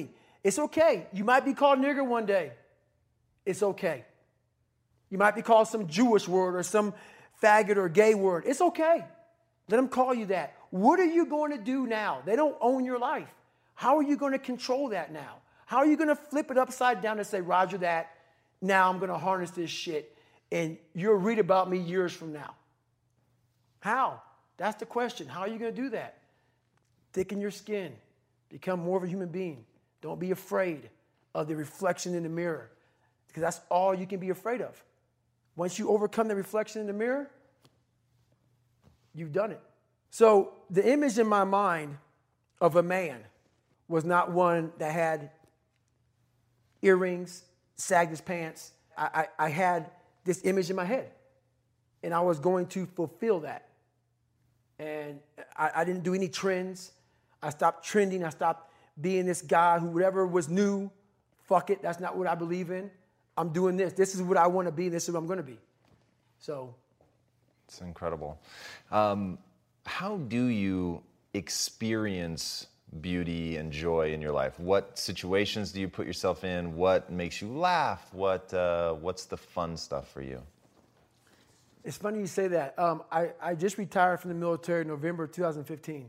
[SPEAKER 3] It's okay. You might be called nigger one day. It's okay. You might be called some Jewish word or some faggot or gay word. It's okay. Let them call you that. What are you going to do now? They don't own your life. How are you going to control that now? How are you going to flip it upside down and say, Roger that, now I'm going to harness this shit and you'll read about me years from now? How? That's the question. How are you going to do that? Thicken your skin. Become more of a human being. Don't be afraid of the reflection in the mirror because that's all you can be afraid of. Once you overcome the reflection in the mirror, you've done it. So the image in my mind of a man was not one that had earrings, sagged his pants. I had this image in my head, and I was going to fulfill that. And I didn't do any trends. I stopped trending. I stopped being this guy who whatever was new, fuck it, that's not what I believe in. I'm doing this. This is what I want to be. This is what I'm going to be. So.
[SPEAKER 5] It's incredible. How do you experience beauty and joy in your life? What situations do you put yourself in? What makes you laugh? What's the fun stuff for you?
[SPEAKER 3] It's funny you say that. I just retired from the military in November 2015.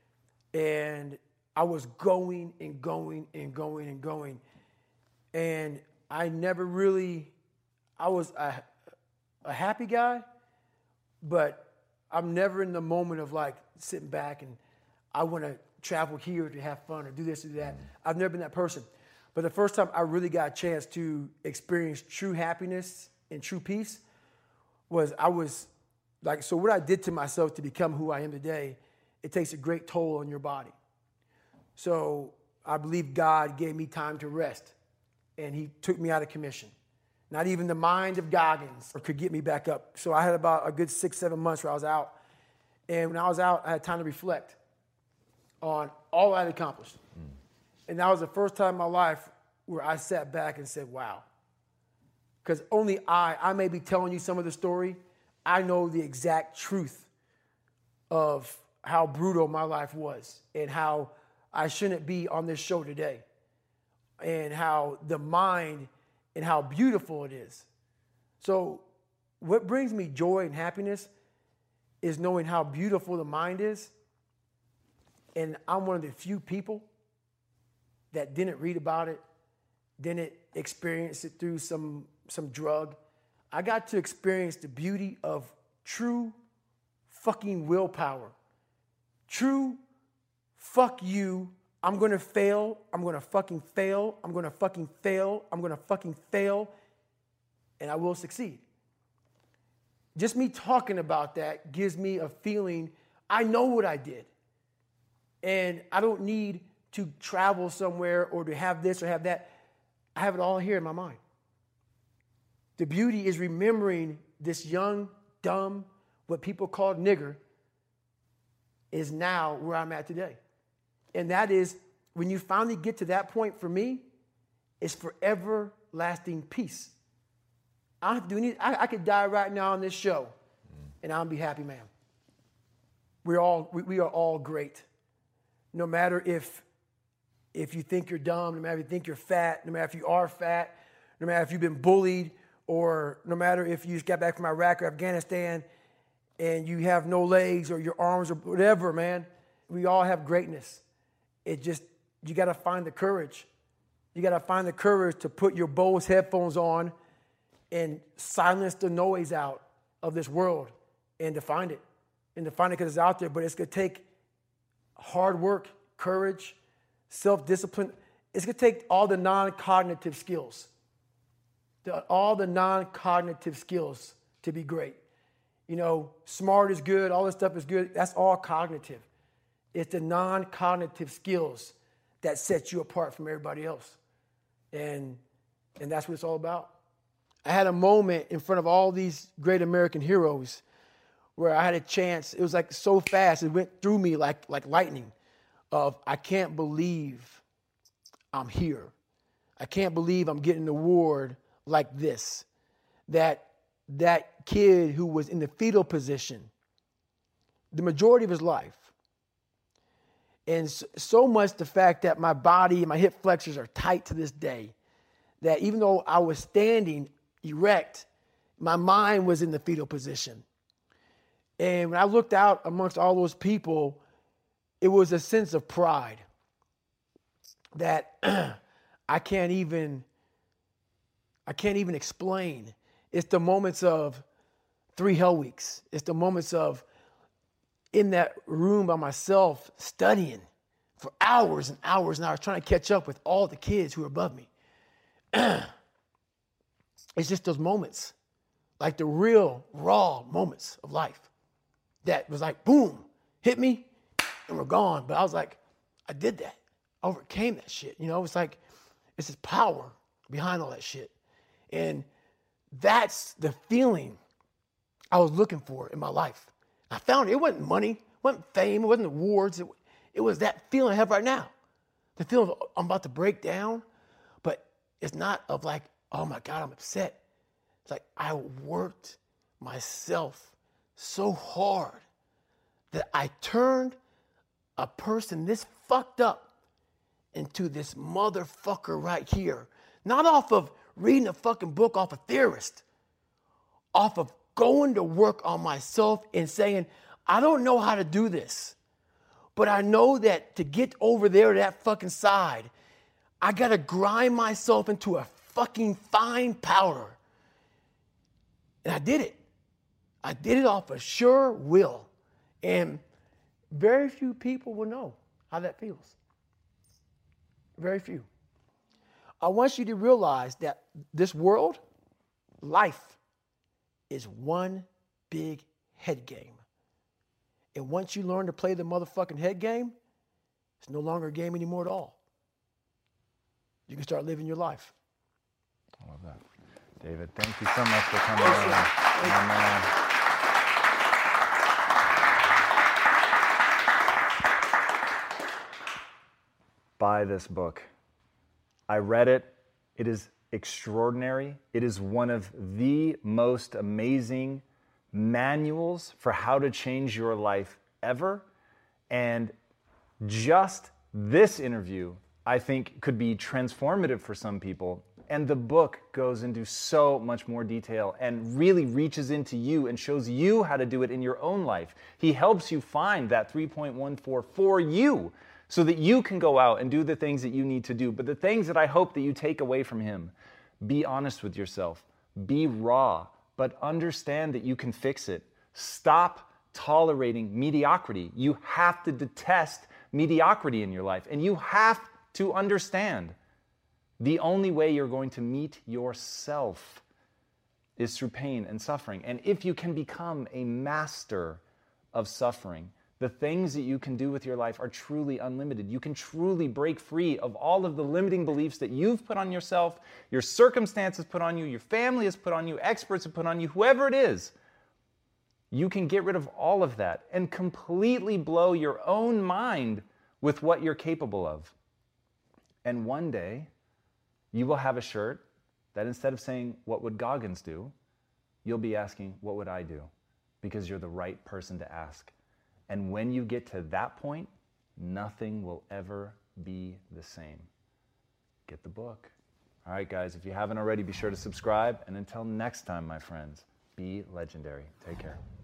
[SPEAKER 3] And I was going and going and going and going. And I never really, I was a happy guy, but I'm never in the moment of like sitting back and I want to travel here to have fun or do this or do that. I've never been that person. But the first time I really got a chance to experience true happiness and true peace was so what I did to myself to become who I am today, it takes a great toll on your body. So I believe God gave me time to rest and he took me out of commission. Not even the mind of Goggins could get me back up. So I had about a good 6-7 months where I was out. And when I was out, I had time to reflect on all I had accomplished. And that was the first time in my life where I sat back and said, wow. Because only I may be telling you some of the story. I know the exact truth of how brutal my life was and how I shouldn't be on this show today and how the mind and how beautiful it is. So what brings me joy and happiness is knowing how beautiful the mind is. And I'm one of the few people that didn't read about it, didn't experience it through some drug. I got to experience the beauty of true fucking willpower. True, fuck you, I'm gonna fail, I'm gonna fucking fail, I'm gonna fucking fail, I'm gonna fucking fail, and I will succeed. Just me talking about that gives me a feeling, I know what I did. And I don't need to travel somewhere or to have this or have that. I have it all here in my mind. The beauty is remembering this young, dumb, what people call nigger, is now where I'm at today. And that is, when you finally get to that point for me, it's for everlasting peace. I could die right now on this show, and I'll be happy, man. We are all great. No matter if you think you're dumb, no matter if you think you're fat, no matter if you are fat, no matter if you've been bullied, or no matter if you just got back from Iraq or Afghanistan and you have no legs or your arms or whatever, man. We all have greatness. It just, you got to find the courage. You got to find the courage to put your Bose headphones on and silence the noise out of this world and to find it. And to find it because it's out there, but it's going to take hard work, courage, self-discipline. It's going to take all the non-cognitive skills. All the non-cognitive skills to be great. You know, smart is good, all this stuff is good. That's all cognitive. It's the non-cognitive skills that set you apart from everybody else. And that's what it's all about. I had a moment in front of all these great American heroes where I had a chance. It was like so fast. It went through me like lightning of, I can't believe I'm here. I can't believe I'm getting an award like this. That kid who was in the fetal position the majority of his life, And so much the fact that my body and my hip flexors are tight to this day, that even though I was standing erect, my mind was in the fetal position. And when I looked out amongst all those people, it was a sense of pride that I can't even explain. It's the moments of 3 hell weeks. It's the moments of in that room by myself studying for hours and hours and hours, trying to catch up with all the kids who are above me. It's just those moments, like the real raw moments of life that was like, boom, hit me and we're gone. But I was like, I did that. I overcame that shit. You know, it's like, it's this power behind all that shit. And that's the feeling I was looking for in my life. I found it. It wasn't money, it wasn't fame, it wasn't awards. It was that feeling I have right now. The feeling of I'm about to break down, but it's not of like, oh my God, I'm upset. It's like I worked myself so hard that I turned a person this fucked up into this motherfucker right here. Not off of reading a fucking book off a theorist, off of going to work on myself and saying, I don't know how to do this, but I know that to get over there to that fucking side, I gotta grind myself into a fucking fine powder. And I did it. I did it off of sure will. And very few people will know how that feels. Very few. I want you to realize that this world, life, is one big head game. And once you learn to play the motherfucking head game, it's no longer a game anymore at all. You can start living your life.
[SPEAKER 5] I love that. David, thank you so much for coming on. My man. Buy this book. I read it. It is extraordinary. It is one of the most amazing manuals for how to change your life ever. And just this interview, I think, could be transformative for some people. And the book goes into so much more detail and really reaches into you and shows you how to do it in your own life. He helps you find that 3.14 for you so that you can go out and do the things that you need to do. But the things that I hope that you take away from him, be honest with yourself, be raw, but understand that you can fix it. Stop tolerating mediocrity. You have to detest mediocrity in your life, and you have to understand the only way you're going to meet yourself is through pain and suffering. And if you can become a master of suffering, the things that you can do with your life are truly unlimited. You can truly break free of all of the limiting beliefs that you've put on yourself, your circumstances put on you, your family has put on you, experts have put on you, whoever it is. You can get rid of all of that and completely blow your own mind with what you're capable of. And one day, you will have a shirt that instead of saying, what would Goggins do? You'll be asking, what would I do? Because you're the right person to ask. And when you get to that point, nothing will ever be the same. Get the book. All right, guys, if you haven't already, be sure to subscribe. And until next time, my friends, be legendary. Take care.